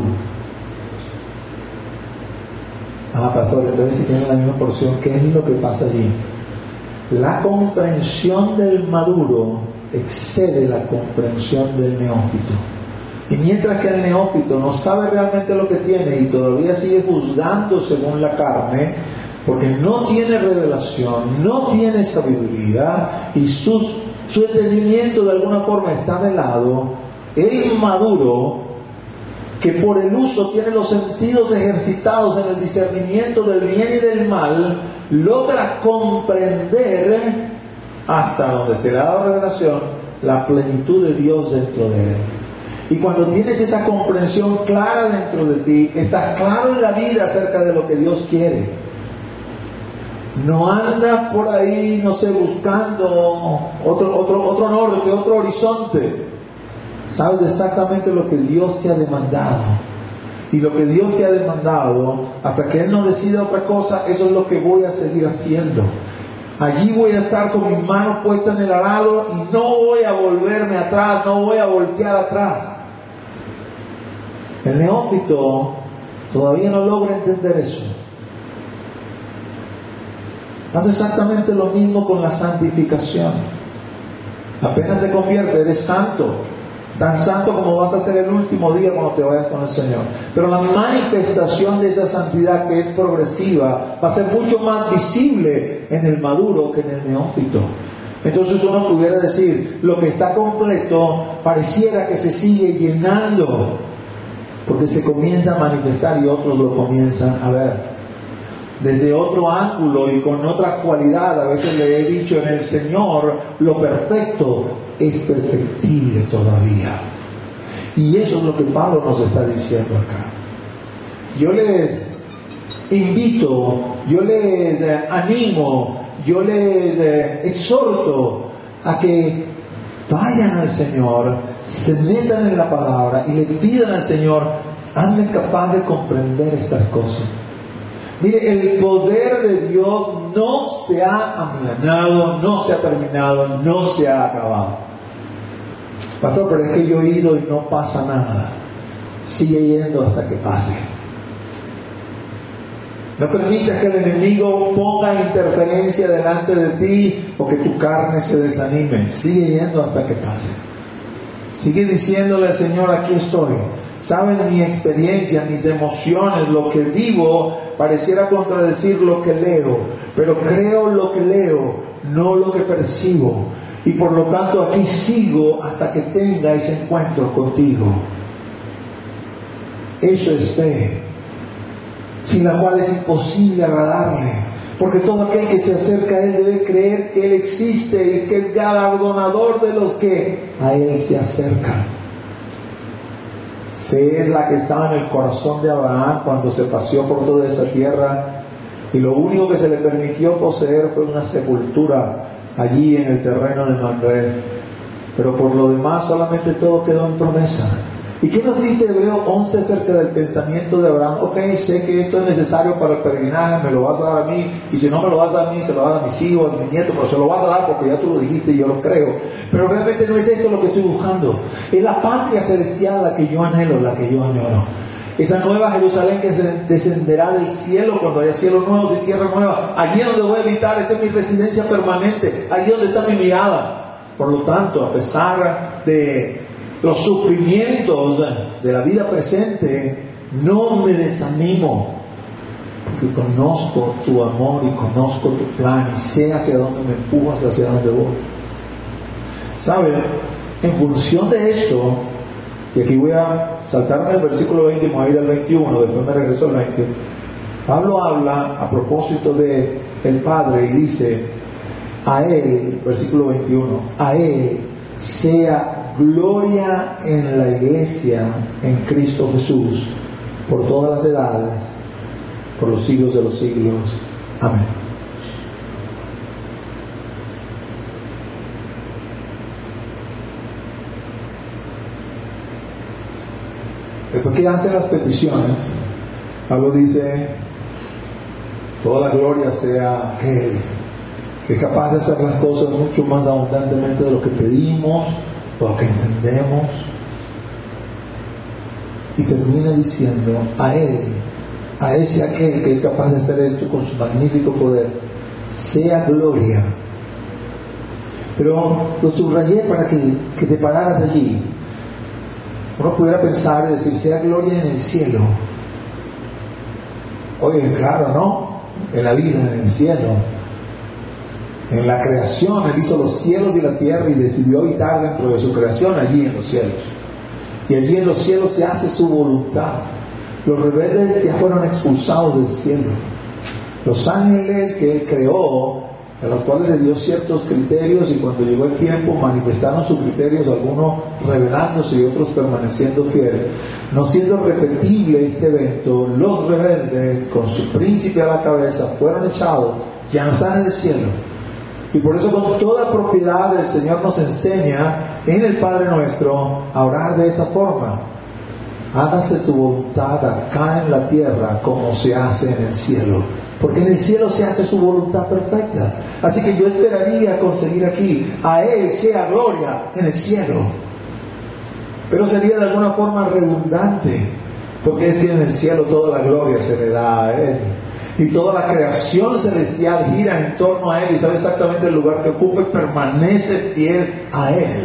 A: Pastor, entonces si tiene la misma porción, ¿qué es lo que pasa allí? La comprensión del maduro excede la comprensión del neófito. Y mientras que el neófito no sabe realmente lo que tiene y todavía sigue juzgando según la carne, porque no tiene revelación, no tiene sabiduría, y su entendimiento de alguna forma está velado, el maduro, que por el uso tiene los sentidos ejercitados en el discernimiento del bien y del mal, logra comprender, hasta donde se le ha dado revelación, la plenitud de Dios dentro de él. Y cuando tienes esa comprensión clara dentro de ti, estás claro en la vida acerca de lo que Dios quiere. No andas por ahí, no sé, buscando otro norte, otro horizonte. Sabes exactamente lo que Dios te ha demandado. Y lo que Dios te ha demandado, hasta que Él no decida otra cosa, eso es lo que voy a seguir haciendo. Allí voy a estar con mis manos puestas en el arado y no voy a volverme atrás, no voy a voltear atrás. El neófito todavía no logra entender eso. Hace exactamente lo mismo con la santificación. Apenas te conviertes, eres santo. Tan santo como vas a ser el último día cuando te vayas con el Señor. Pero la manifestación de esa santidad, que es progresiva, va a ser mucho más visible en el maduro que en el neófito. Entonces uno pudiera decir, lo que está completo pareciera que se sigue llenando. porque se comienza a manifestar y otros lo comienzan a ver desde otro ángulo y con otra cualidad. A veces le he dicho, en el Señor lo perfecto es perfectible todavía. Y eso es lo que Pablo nos está diciendo acá. Yo les invito, yo les animo, yo les exhorto a que vayan al Señor, se metan en la palabra y le pidan al Señor, hazme capaz de comprender estas cosas. Mire, el poder de Dios no se ha amilanado, no se ha terminado, no se ha acabado. Pastor, pero es que yo he ido y no pasa nada. Sigue yendo hasta que pase. No permitas que el enemigo ponga interferencia delante de ti o que tu carne se desanime. Sigue yendo hasta que pase. Sigue diciéndole al Señor, aquí estoy. Saben, mi experiencia, mis emociones, lo que vivo, pareciera contradecir lo que leo, pero creo lo que leo, no lo que percibo. Y por lo tanto aquí sigo hasta que tenga ese encuentro contigo. Eso es fe, sin la cual es imposible agradarle, porque todo aquel que se acerca a Él debe creer que Él existe y que es galardonador de los que a Él se acercan. Fe es la que estaba en el corazón de Abraham cuando se paseó por toda esa tierra y lo único que se le permitió poseer fue una sepultura allí en el terreno de Mamre. Pero por lo demás solamente todo quedó en promesa. ¿Y qué nos dice Hebreo 11 acerca del pensamiento de Abraham? Ok, sé que esto es necesario para el peregrinaje, me lo vas a dar a mí, y si no me lo vas a dar a mí, se lo vas a dar a mis hijos, a mis nietos, pero se lo vas a dar porque ya tú lo dijiste y yo lo creo. Pero realmente no es esto lo que estoy buscando. Es la patria celestial la que yo anhelo, la que yo añoro. Esa nueva Jerusalén que descenderá del cielo cuando haya cielos nuevos y tierra nueva. Allí es donde voy a habitar, esa es mi residencia permanente, allí donde está mi mirada. Por lo tanto, a pesar de los sufrimientos de la vida presente, no me desanimo, porque conozco tu amor y conozco tu plan y sé hacia dónde me empujas, hacia dónde voy. ¿Sabes? En función de esto, y aquí voy a saltarme el versículo 20 y me voy a ir al 21, después me regreso al 20. Pablo habla a propósito de el Padre y dice, a Él, versículo 21, a Él sea gloria en la iglesia, en Cristo Jesús, por todas las edades, por los siglos de los siglos. Amén. Después que hacen las peticiones, Pablo dice, toda la gloria sea a aquel que es capaz de hacer las cosas mucho más abundantemente de lo que pedimos o lo que entendemos. Y termina diciendo, a Él, a ese aquel que es capaz de hacer esto con su magnífico poder, sea gloria. Pero lo subrayé para que te pararas allí. Uno pudiera pensar y decir, sea gloria en el cielo. Oye, claro, ¿no? En la vida, en el cielo. En la creación, Él hizo los cielos y la tierra y decidió habitar dentro de su creación, allí en los cielos. Y allí en los cielos se hace su voluntad. Los rebeldes ya fueron expulsados del cielo. Los ángeles que Él creó, a los cuales le dio ciertos criterios, y cuando llegó el tiempo manifestaron sus criterios, algunos rebelándose y otros permaneciendo fieles. No siendo repetible este evento, los rebeldes, con su príncipe a la cabeza, fueron echados, ya no están en el cielo. Y por eso con toda propiedad el Señor nos enseña en el Padre Nuestro a orar de esa forma. Hágase tu voluntad acá en la tierra como se hace en el cielo. Porque en el cielo se hace su voluntad perfecta. Así que yo esperaría conseguir aquí, a Él sea gloria en el cielo. Pero sería de alguna forma redundante, porque es que en el cielo toda la gloria se le da a Él. Y toda la creación celestial gira en torno a Él y sabe exactamente el lugar que ocupa y permanece fiel a Él.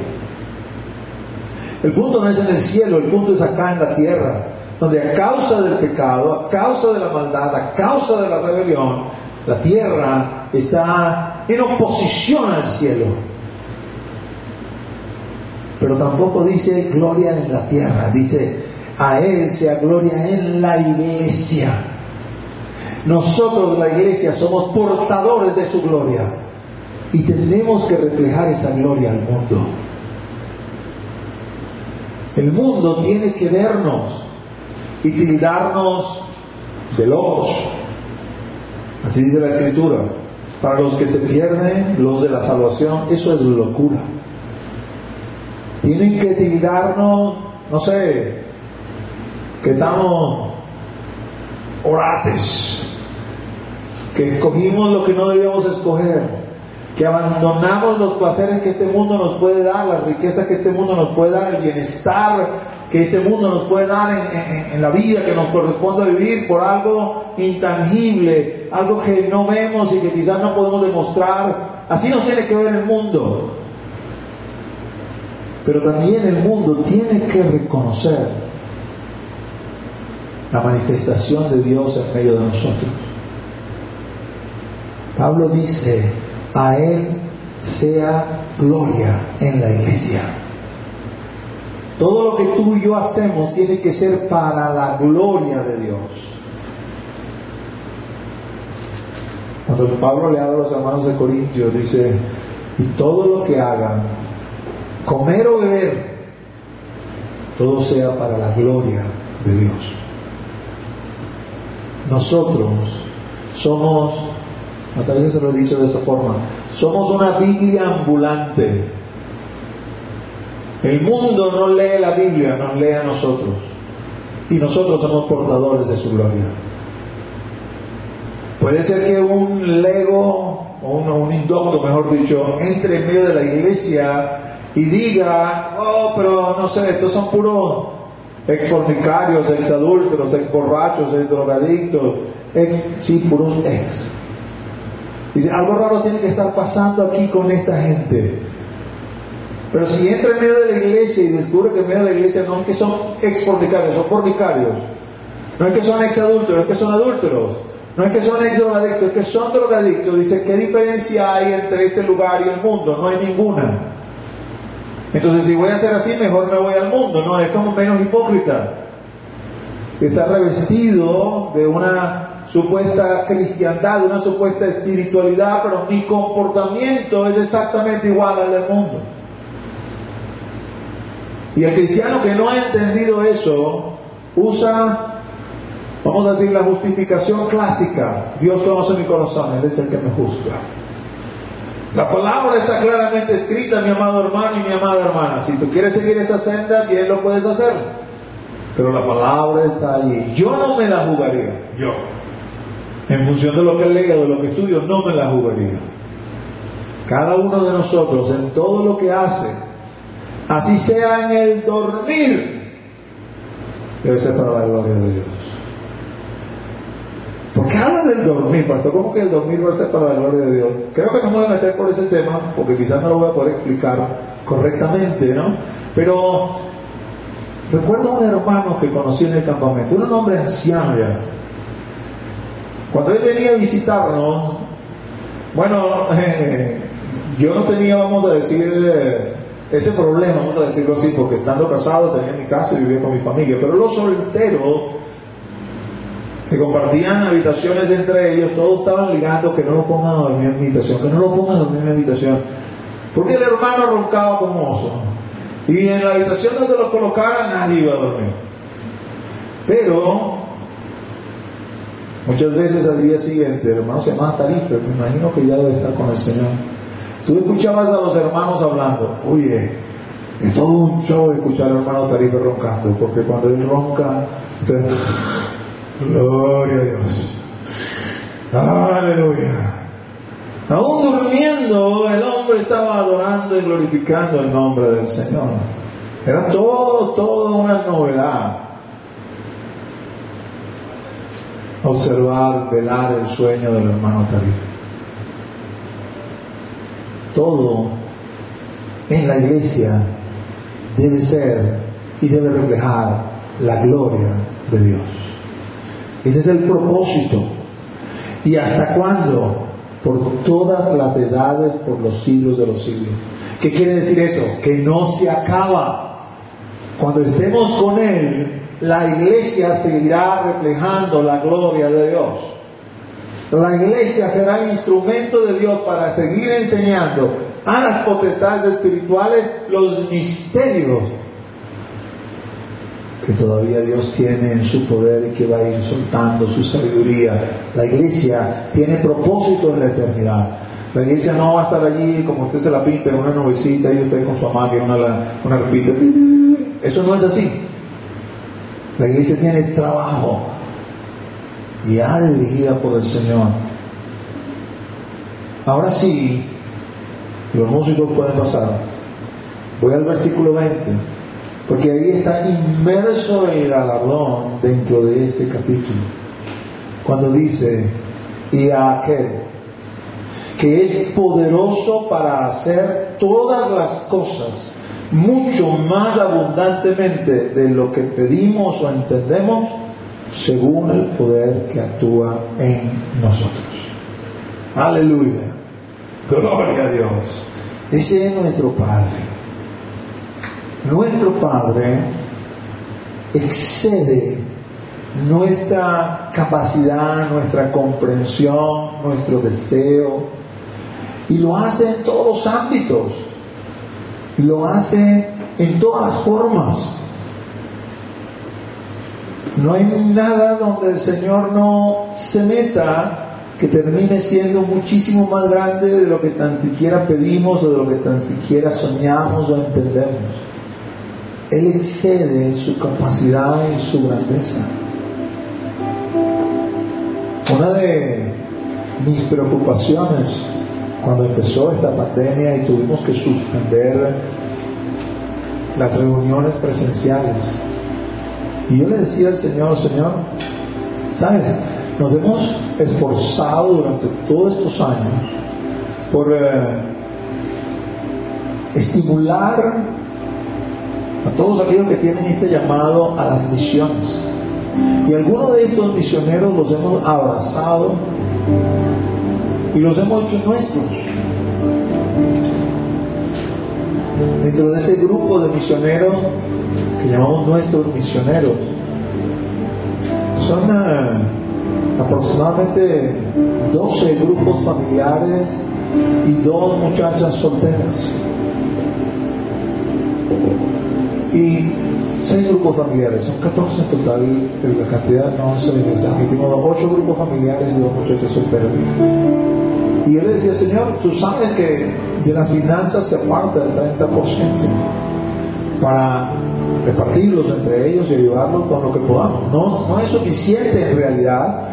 A: El punto no es en el cielo, el punto es acá en la tierra, donde a causa del pecado, a causa de la maldad, a causa de la rebelión, la tierra está en oposición al cielo. Pero tampoco dice gloria en la tierra, dice A Él sea gloria en la iglesia. Nosotros, la iglesia, somos portadores de su gloria y tenemos que reflejar esa gloria al mundo. El mundo tiene que vernos y tildarnos de locos. Así dice la Escritura. Para los que se pierden, los de la salvación, eso es locura. Tienen que tildarnos, no sé, que estamos orates, que escogimos lo que no debíamos escoger, que abandonamos los placeres que este mundo nos puede dar, las riquezas que este mundo nos puede dar, el bienestar que este mundo nos puede dar en la vida que nos corresponde vivir por algo intangible, algo que no vemos y que quizás no podemos demostrar. Así nos tiene que ver el mundo. Pero también el mundo tiene que reconocer la manifestación de Dios en medio de nosotros. Pablo dice, a Él sea gloria en la iglesia. Todo lo que tú y yo hacemos tiene que ser para la gloria de Dios. Cuando Pablo le habla a los hermanos de Corintios, dice, y todo lo que hagan, comer o beber, todo sea para la gloria de Dios. Nosotros somos, a veces se lo he dicho de esa forma, somos una Biblia ambulante. El mundo no lee la Biblia, nos lee a nosotros. Y nosotros somos portadores de su gloria. Puede ser que un lego, o un indocto, mejor dicho, entre en medio de la iglesia y diga, oh, pero no sé, estos son puros exfornicarios, exadúlteros, exborrachos, exdrogadictos, sí, puros ex. Dice, algo raro tiene que estar pasando aquí con esta gente. Pero si entra en medio de la iglesia y descubre que en medio de la iglesia no es que son exfornicarios, son fornicarios, no es que son exadúlteros, es que son adúlteros, no es que son exdrogadictos, es que son drogadictos, dice, ¿qué diferencia hay entre este lugar y el mundo? No hay ninguna. Entonces, si voy a ser así, mejor me voy al mundo, ¿no? Es como menos hipócrita. Está revestido de una supuesta cristiandad, de una supuesta espiritualidad, pero mi comportamiento es exactamente igual al del mundo. Y el cristiano que no ha entendido eso, usa, vamos a decir, la justificación clásica. Dios conoce mi corazón, Él es el que me juzga. La palabra está claramente escrita, mi amado hermano y mi amada hermana. Si tú quieres seguir esa senda, bien lo puedes hacer. Pero la palabra está allí. Yo no me la jugaría. Yo. En función de lo que leo, de lo que estudio, no me la jugaría. Cada uno de nosotros, en todo lo que hace, así sea en el dormir, debe ser para la gloria de Dios. ¿Por qué habla del dormir, pastor? ¿Cómo que el dormir va a ser para la gloria de Dios? Creo que no me voy a meter por ese tema, porque quizás no lo voy a poder explicar correctamente, ¿no? Pero recuerdo a un hermano que conocí en el campamento, un hombre anciano ya. Cuando él venía a visitarnos, bueno, yo no tenía, vamos a decir, ese problema, vamos a decirlo así, porque estando casado tenía mi casa y vivía con mi familia, pero los solteros que compartían habitaciones entre ellos, todos estaban ligando que no lo pongan a dormir en mi habitación, que no lo pongan a dormir en mi habitación, porque el hermano roncaba como oso, y en la habitación donde lo colocara nadie iba a dormir. Pero muchas veces al día siguiente, el hermano se llamaba Tarife, me imagino que ya debe estar con el Señor. Tú escuchabas a los hermanos hablando, oye, es todo un show escuchar al hermano Tarife roncando, porque cuando él ronca, usted, gloria a Dios, aleluya. Aún durmiendo, el hombre estaba adorando y glorificando el nombre del Señor. Era toda una novedad. Observar, velar el sueño del hermano Tarife. Todo en la iglesia debe ser y debe reflejar la gloria de Dios. Ese es el propósito. ¿Y hasta cuándo? Por todas las edades, por los siglos de los siglos. ¿Qué quiere decir eso? Que no se acaba. Cuando estemos con Él, la iglesia seguirá reflejando la gloria de Dios. La iglesia será el instrumento de Dios para seguir enseñando a las potestades espirituales los misterios que todavía Dios tiene en su poder y que va a ir soltando su sabiduría. La iglesia tiene propósito en la eternidad. La iglesia no va a estar allí como usted se la pinta en una nubecita y usted con su hamaca una repite. Eso no es así. La iglesia tiene trabajo ya dirigida por el Señor. Ahora sí, los músicos pueden pasar. Voy al versículo 20, porque ahí está inmerso el galardón dentro de este capítulo. Cuando dice, y a aquel que es poderoso para hacer todas las cosas mucho más abundantemente de lo que pedimos o entendemos, según el poder que actúa en nosotros. Aleluya, gloria a Dios. Ese es nuestro Padre. Nuestro Padre excede nuestra capacidad, nuestra comprensión, nuestro deseo, y lo hace en todos los ámbitos, lo hace en todas las formas. No hay nada donde el Señor no se meta que termine siendo muchísimo más grande de lo que tan siquiera pedimos o de lo que tan siquiera soñamos o entendemos. Él excede en su capacidad y en su grandeza. Una de mis preocupaciones cuando empezó esta pandemia y tuvimos que suspender las reuniones presenciales, y yo le decía al Señor, ¿sabes? Nos hemos esforzado durante todos estos años por estimular a todos aquellos que tienen este llamado a las misiones. Y algunos de estos misioneros los hemos abrazado y los hemos hecho nuestros. Dentro de ese grupo de misioneros que llamamos nuestros misioneros, son aproximadamente 12 grupos familiares y 2 muchachas solteras. Y 6 grupos familiares, son 14 en total, la cantidad no sé, o sea, admitimos 8 grupos familiares y 2 muchachas solteras. Y yo le decía, Señor, tú sabes que de las finanzas se aparta el 30% para repartirlos entre ellos y ayudarlos con lo que podamos. No es suficiente en realidad.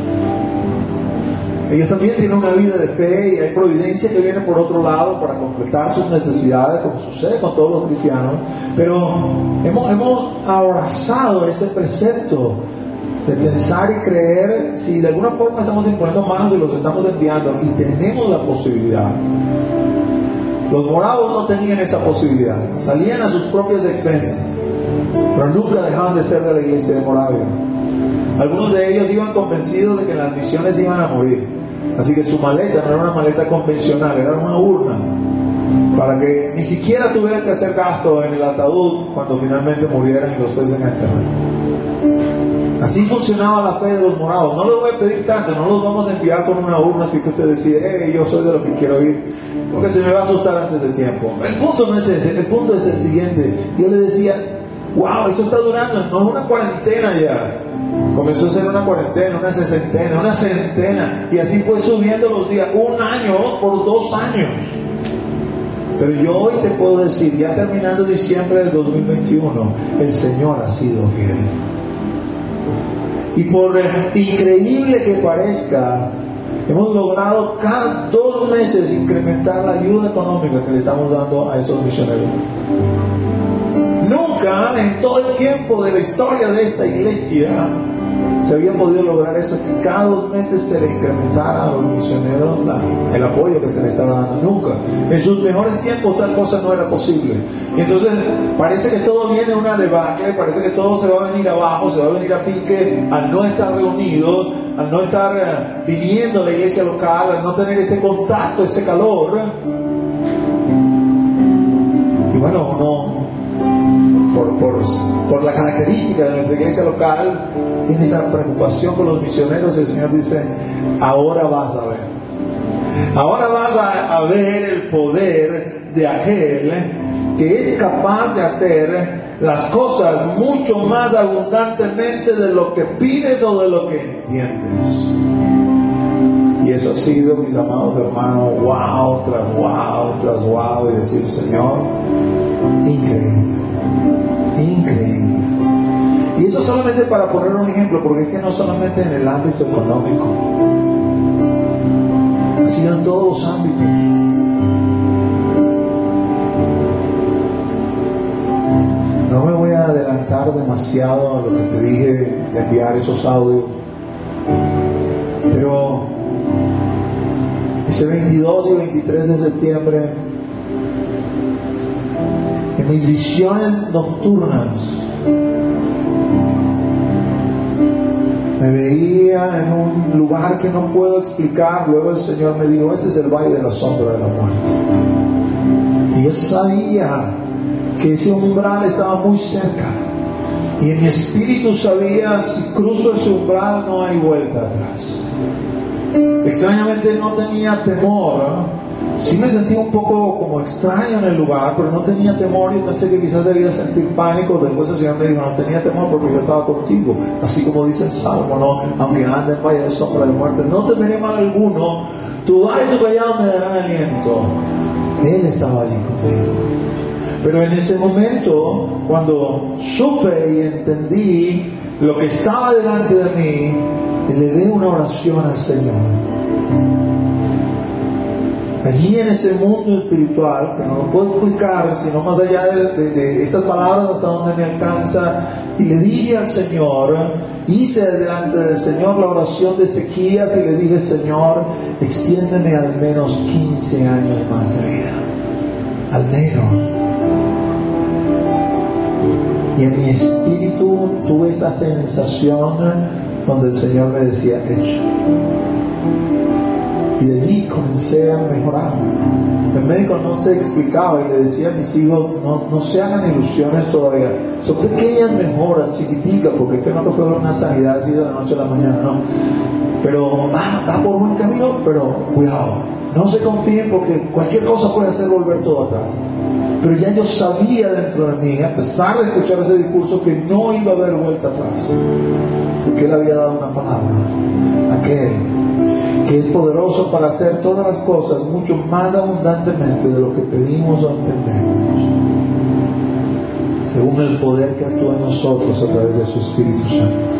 A: Ellos también tienen una vida de fe y hay providencia que viene por otro lado para completar sus necesidades, como sucede con todos los cristianos. Pero hemos abrazado ese precepto de pensar y creer, si de alguna forma estamos imponiendo manos y los estamos enviando y tenemos la posibilidad. Los moravos no tenían esa posibilidad, salían a sus propias expensas, pero nunca dejaban de ser de la iglesia de Moravia. Algunos de ellos iban convencidos de que las misiones iban a morir, así que su maleta no era una maleta convencional, era una urna, para que ni siquiera tuvieran que hacer gasto en el ataúd cuando finalmente murieran y los fuesen a enterrar. Así funcionaba la fe de los moravos. No les voy a pedir tanto, no los vamos a enviar con una urna así que usted decide, yo soy de lo que quiero ir, porque se me va a asustar antes de tiempo. El punto no es ese, el punto es el siguiente. Yo le decía, wow, esto está durando, no es una cuarentena ya. Comenzó a ser una cuarentena, una sesentena, una centena, y así fue subiendo los días, 1 año por 2 años. Pero yo hoy te puedo decir, ya terminando diciembre del 2021, el Señor ha sido fiel. Y por increíble que parezca, hemos logrado cada 2 meses incrementar la ayuda económica que le estamos dando a estos misioneros. Nunca en todo el tiempo de la historia de esta iglesia se había podido lograr eso, que cada 2 meses se le incrementara a los misioneros el apoyo que se le estaba dando. Nunca. En sus mejores tiempos tal cosa no era posible. Y entonces parece que todo viene una debacle, parece que todo se va a venir abajo, se va a venir a pique al no estar reunidos, al no estar viniendo a la iglesia local, al no tener ese contacto, ese calor. Y bueno, uno por la característica de nuestra iglesia local, tiene esa preocupación con los misioneros. El Señor dice: ahora vas a ver. Ahora vas a ver el poder de aquel que es capaz de hacer las cosas mucho más abundantemente de lo que pides o de lo que entiendes. Y eso ha sido, mis amados hermanos, wow tras wow tras wow, y decir: Señor, increíble, increíble. Y eso solamente para poner un ejemplo, porque es que no solamente en el ámbito económico, ha sido en todos los ámbitos. No me voy a adelantar demasiado a lo que te dije de enviar esos audios, pero ese 22 y 23 de septiembre, en mis visiones nocturnas, me veía en un lugar que no puedo explicar. Luego el Señor me dijo: ese es el valle de la sombra de la muerte. Y yo sabía que ese umbral estaba muy cerca, y en mi espíritu sabía: si cruzo ese umbral no hay vuelta atrás. Extrañamente no tenía temor, ¿eh? Sí me sentí un poco como extraño en el lugar, pero no tenía temor. Y pensé que quizás debía sentir pánico. Después el Señor me dijo: no tenía temor porque yo estaba contigo, así como dice el Salmo, ¿no? Aunque ande en valle de sombra de muerte, no temeré mal alguno, tu vara y tu callado me darán aliento. Él estaba allí conmigo. Pero en ese momento, cuando supe y entendí lo que estaba delante de mí, elevé una oración al Señor. Allí en ese mundo espiritual, que no lo puedo explicar, sino más allá de estas palabras hasta donde me alcanza, y le dije al Señor, hice delante del Señor la oración de Ezequías, y le dije: Señor, extiéndeme al menos 15 años más de vida, al menos. Y en mi espíritu tuve esa sensación donde el Señor me decía: hecho. Y de allí comencé a mejorar. El médico no se explicaba y le decía a mis hijos: no se hagan ilusiones todavía, son pequeñas mejoras, chiquititas, porque es que no fue una sanidad así de la noche a la mañana, no. Pero va por buen camino, pero cuidado, no se confíen, porque cualquier cosa puede hacer volver todo atrás. Pero ya yo sabía dentro de mí, a pesar de escuchar ese discurso, que no iba a haber vuelta atrás, porque Él había dado una palabra: aquel que es poderoso para hacer todas las cosas mucho más abundantemente de lo que pedimos o entendemos, según el poder que actúa en nosotros a través de su Espíritu Santo.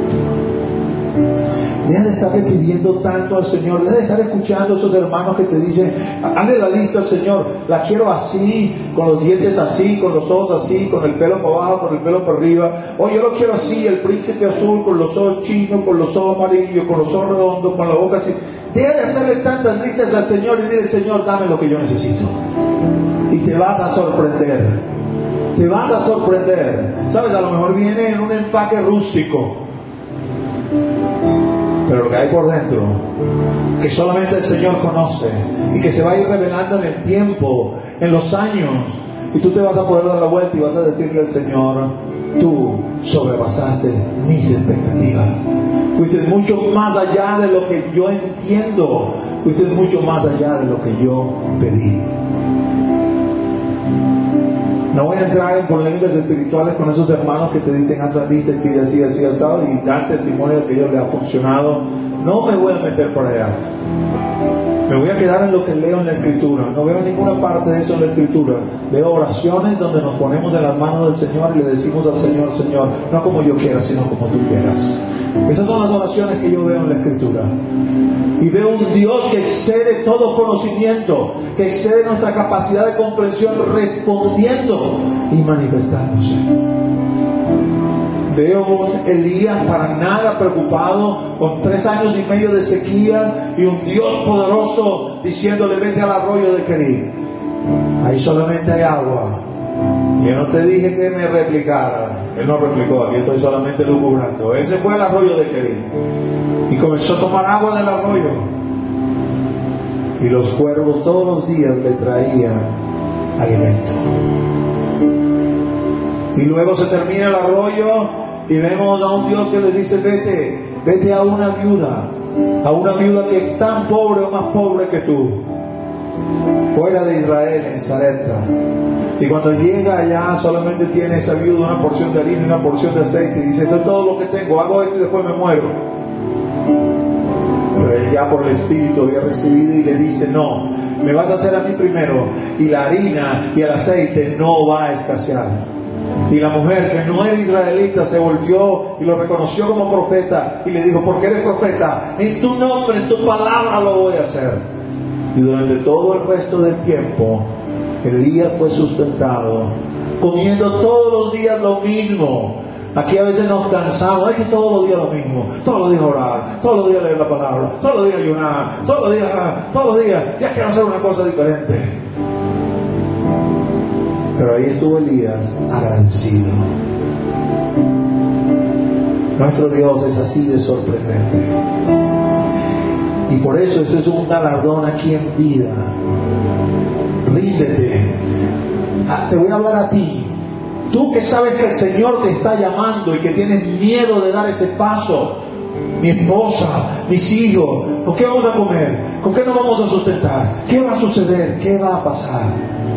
A: Deja de estarle pidiendo tanto al Señor, deja de estar escuchando a esos hermanos que te dicen: hazle la lista al Señor, la quiero así, con los dientes así, con los ojos así, con el pelo para abajo, con el pelo para arriba, o yo lo quiero así, el príncipe azul, con los ojos chinos, con los ojos amarillos, con los ojos redondos, con la boca así. Deja de hacerle tantas listas al Señor y dile: Señor, dame lo que yo necesito. Y te vas a sorprender, te vas a sorprender. Sabes, a lo mejor viene en un empaque rústico, pero lo que hay por dentro, que solamente el Señor conoce, y que se va a ir revelando en el tiempo, en los años, y tú te vas a poder dar la vuelta y vas a decirle al Señor: tú sobrepasaste mis expectativas, fuiste mucho más allá de lo que yo entiendo, fuiste mucho más allá de lo que yo pedí. No voy a entrar en polémicas espirituales con esos hermanos que te dicen: anda lista y pide así, así, asado, y dan testimonio de que a ellos les ha funcionado. No me voy a meter por allá. Me voy a quedar en lo que leo en la Escritura. No veo ninguna parte de eso en la Escritura. Veo oraciones donde nos ponemos en las manos del Señor y le decimos al Señor: Señor, no como yo quiera, sino como tú quieras. Esas son las oraciones que yo veo en la Escritura. Y veo un Dios que excede todo conocimiento, que excede nuestra capacidad de comprensión, respondiendo y manifestándose. Veo un Elías para nada preocupado, con 3 años y medio de sequía, y un Dios poderoso diciéndole: vete al arroyo de Kerit, ahí solamente hay agua. Y yo no te dije que me replicara. Él no replicó, aquí estoy solamente lucubrando. Ese fue el arroyo de Kerit, y comenzó a tomar agua del arroyo, y los cuervos todos los días le traían alimento. Y luego se termina el arroyo y vemos a un Dios que les dice: vete a una viuda que es tan pobre o más pobre que tú, fuera de Israel, en Sarepta. Y cuando llega allá solamente tiene esa viuda una porción de harina y una porción de aceite, y dice: esto es todo lo que tengo, hago esto y después me muero. Pero él ya por el Espíritu había recibido y le dice: no, me vas a hacer a mí primero, y la harina y el aceite no va a escasear. Y la mujer, que no era israelita, se volvió y lo reconoció como profeta y le dijo: porque eres profeta, en tu nombre, en tu palabra lo voy a hacer. Y durante todo el resto del tiempo Elías fue sustentado, comiendo todos los días lo mismo. Aquí a veces nos cansamos, es que todos los días lo mismo, todos los días orar, todos los días leer la palabra, todos los días ayunar, todos los días, ya quiero hacer una cosa diferente. Pero ahí estuvo Elías agradecido. Nuestro Dios es así de sorprendente. Y por eso esto es un galardón aquí en vida. Ríndete. Te voy a hablar a ti. Tú que sabes que el Señor te está llamando y que tienes miedo de dar ese paso. Mi esposa, mis hijos, ¿con qué vamos a comer? ¿Con qué nos vamos a sustentar? ¿Qué va a suceder? ¿Qué va a pasar?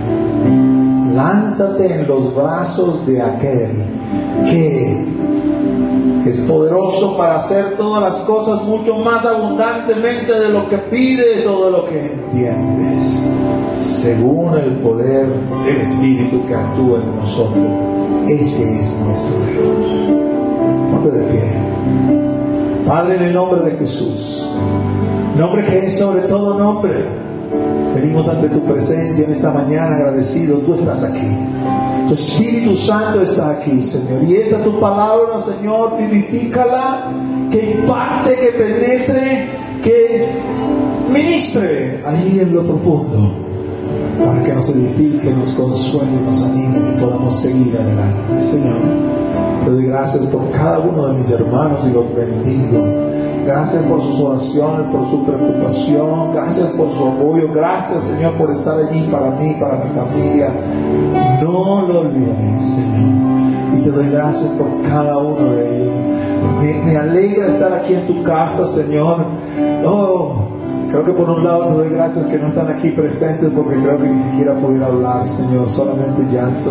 A: Lánzate en los brazos de aquel que es poderoso para hacer todas las cosas mucho más abundantemente de lo que pides o de lo que entiendes, según el poder del Espíritu que actúa en nosotros. Ese es nuestro Dios. Ponte de pie. Padre, en el nombre de Jesús, nombre que es sobre todo nombre, venimos ante tu presencia en esta mañana agradecido. Tú estás aquí, tu Espíritu Santo está aquí, Señor, y esta tu palabra, Señor, vivifícala, que impacte, que penetre, que ministre ahí en lo profundo, para que nos edifique, nos consuele, nos anime y podamos seguir adelante. Señor, te doy gracias por cada uno de mis hermanos y los bendigo. Gracias por sus oraciones, por su preocupación, gracias por su apoyo, gracias, Señor, por estar allí para mí, para mi familia. No lo olvides, Señor, y te doy gracias por cada uno de ellos. Me alegra estar aquí en tu casa, Señor. Creo que por un lado te doy gracias que no están aquí presentes, porque creo que ni siquiera pudiera hablar, Señor, solamente llanto.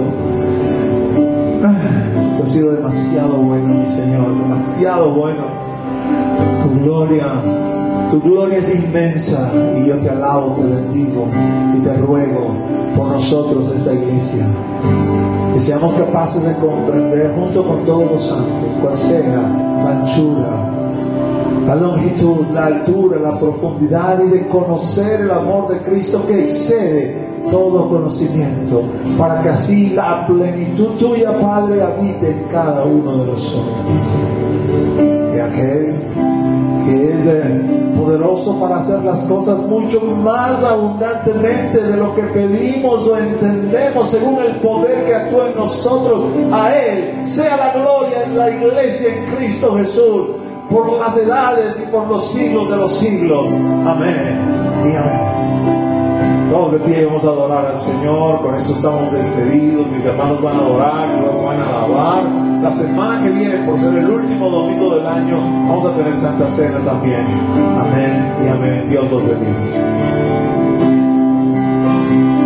A: Tú has sido demasiado bueno, mi Señor, demasiado bueno. Tu gloria es inmensa, y yo te alabo, te bendigo y te ruego por nosotros, esta iglesia, que seamos capaces de comprender junto con todos los santos cuál sea la anchura, la longitud, la altura, la profundidad, y de conocer el amor de Cristo que excede todo conocimiento, para que así la plenitud tuya, Padre, habite en cada uno de nosotros. Y aquel que es poderoso para hacer las cosas mucho más abundantemente de lo que pedimos o entendemos, según el poder que actúa en nosotros, a Él sea la gloria en la iglesia en Cristo Jesús, por las edades y por los siglos de los siglos. Amén y amén. Todos de pie vamos a adorar al Señor. Con eso estamos despedidos. Mis hermanos van a adorar, luego van a alabar. La semana que viene, por ser el último domingo del año, vamos a tener Santa Cena también. Amén y amén. Dios los bendiga.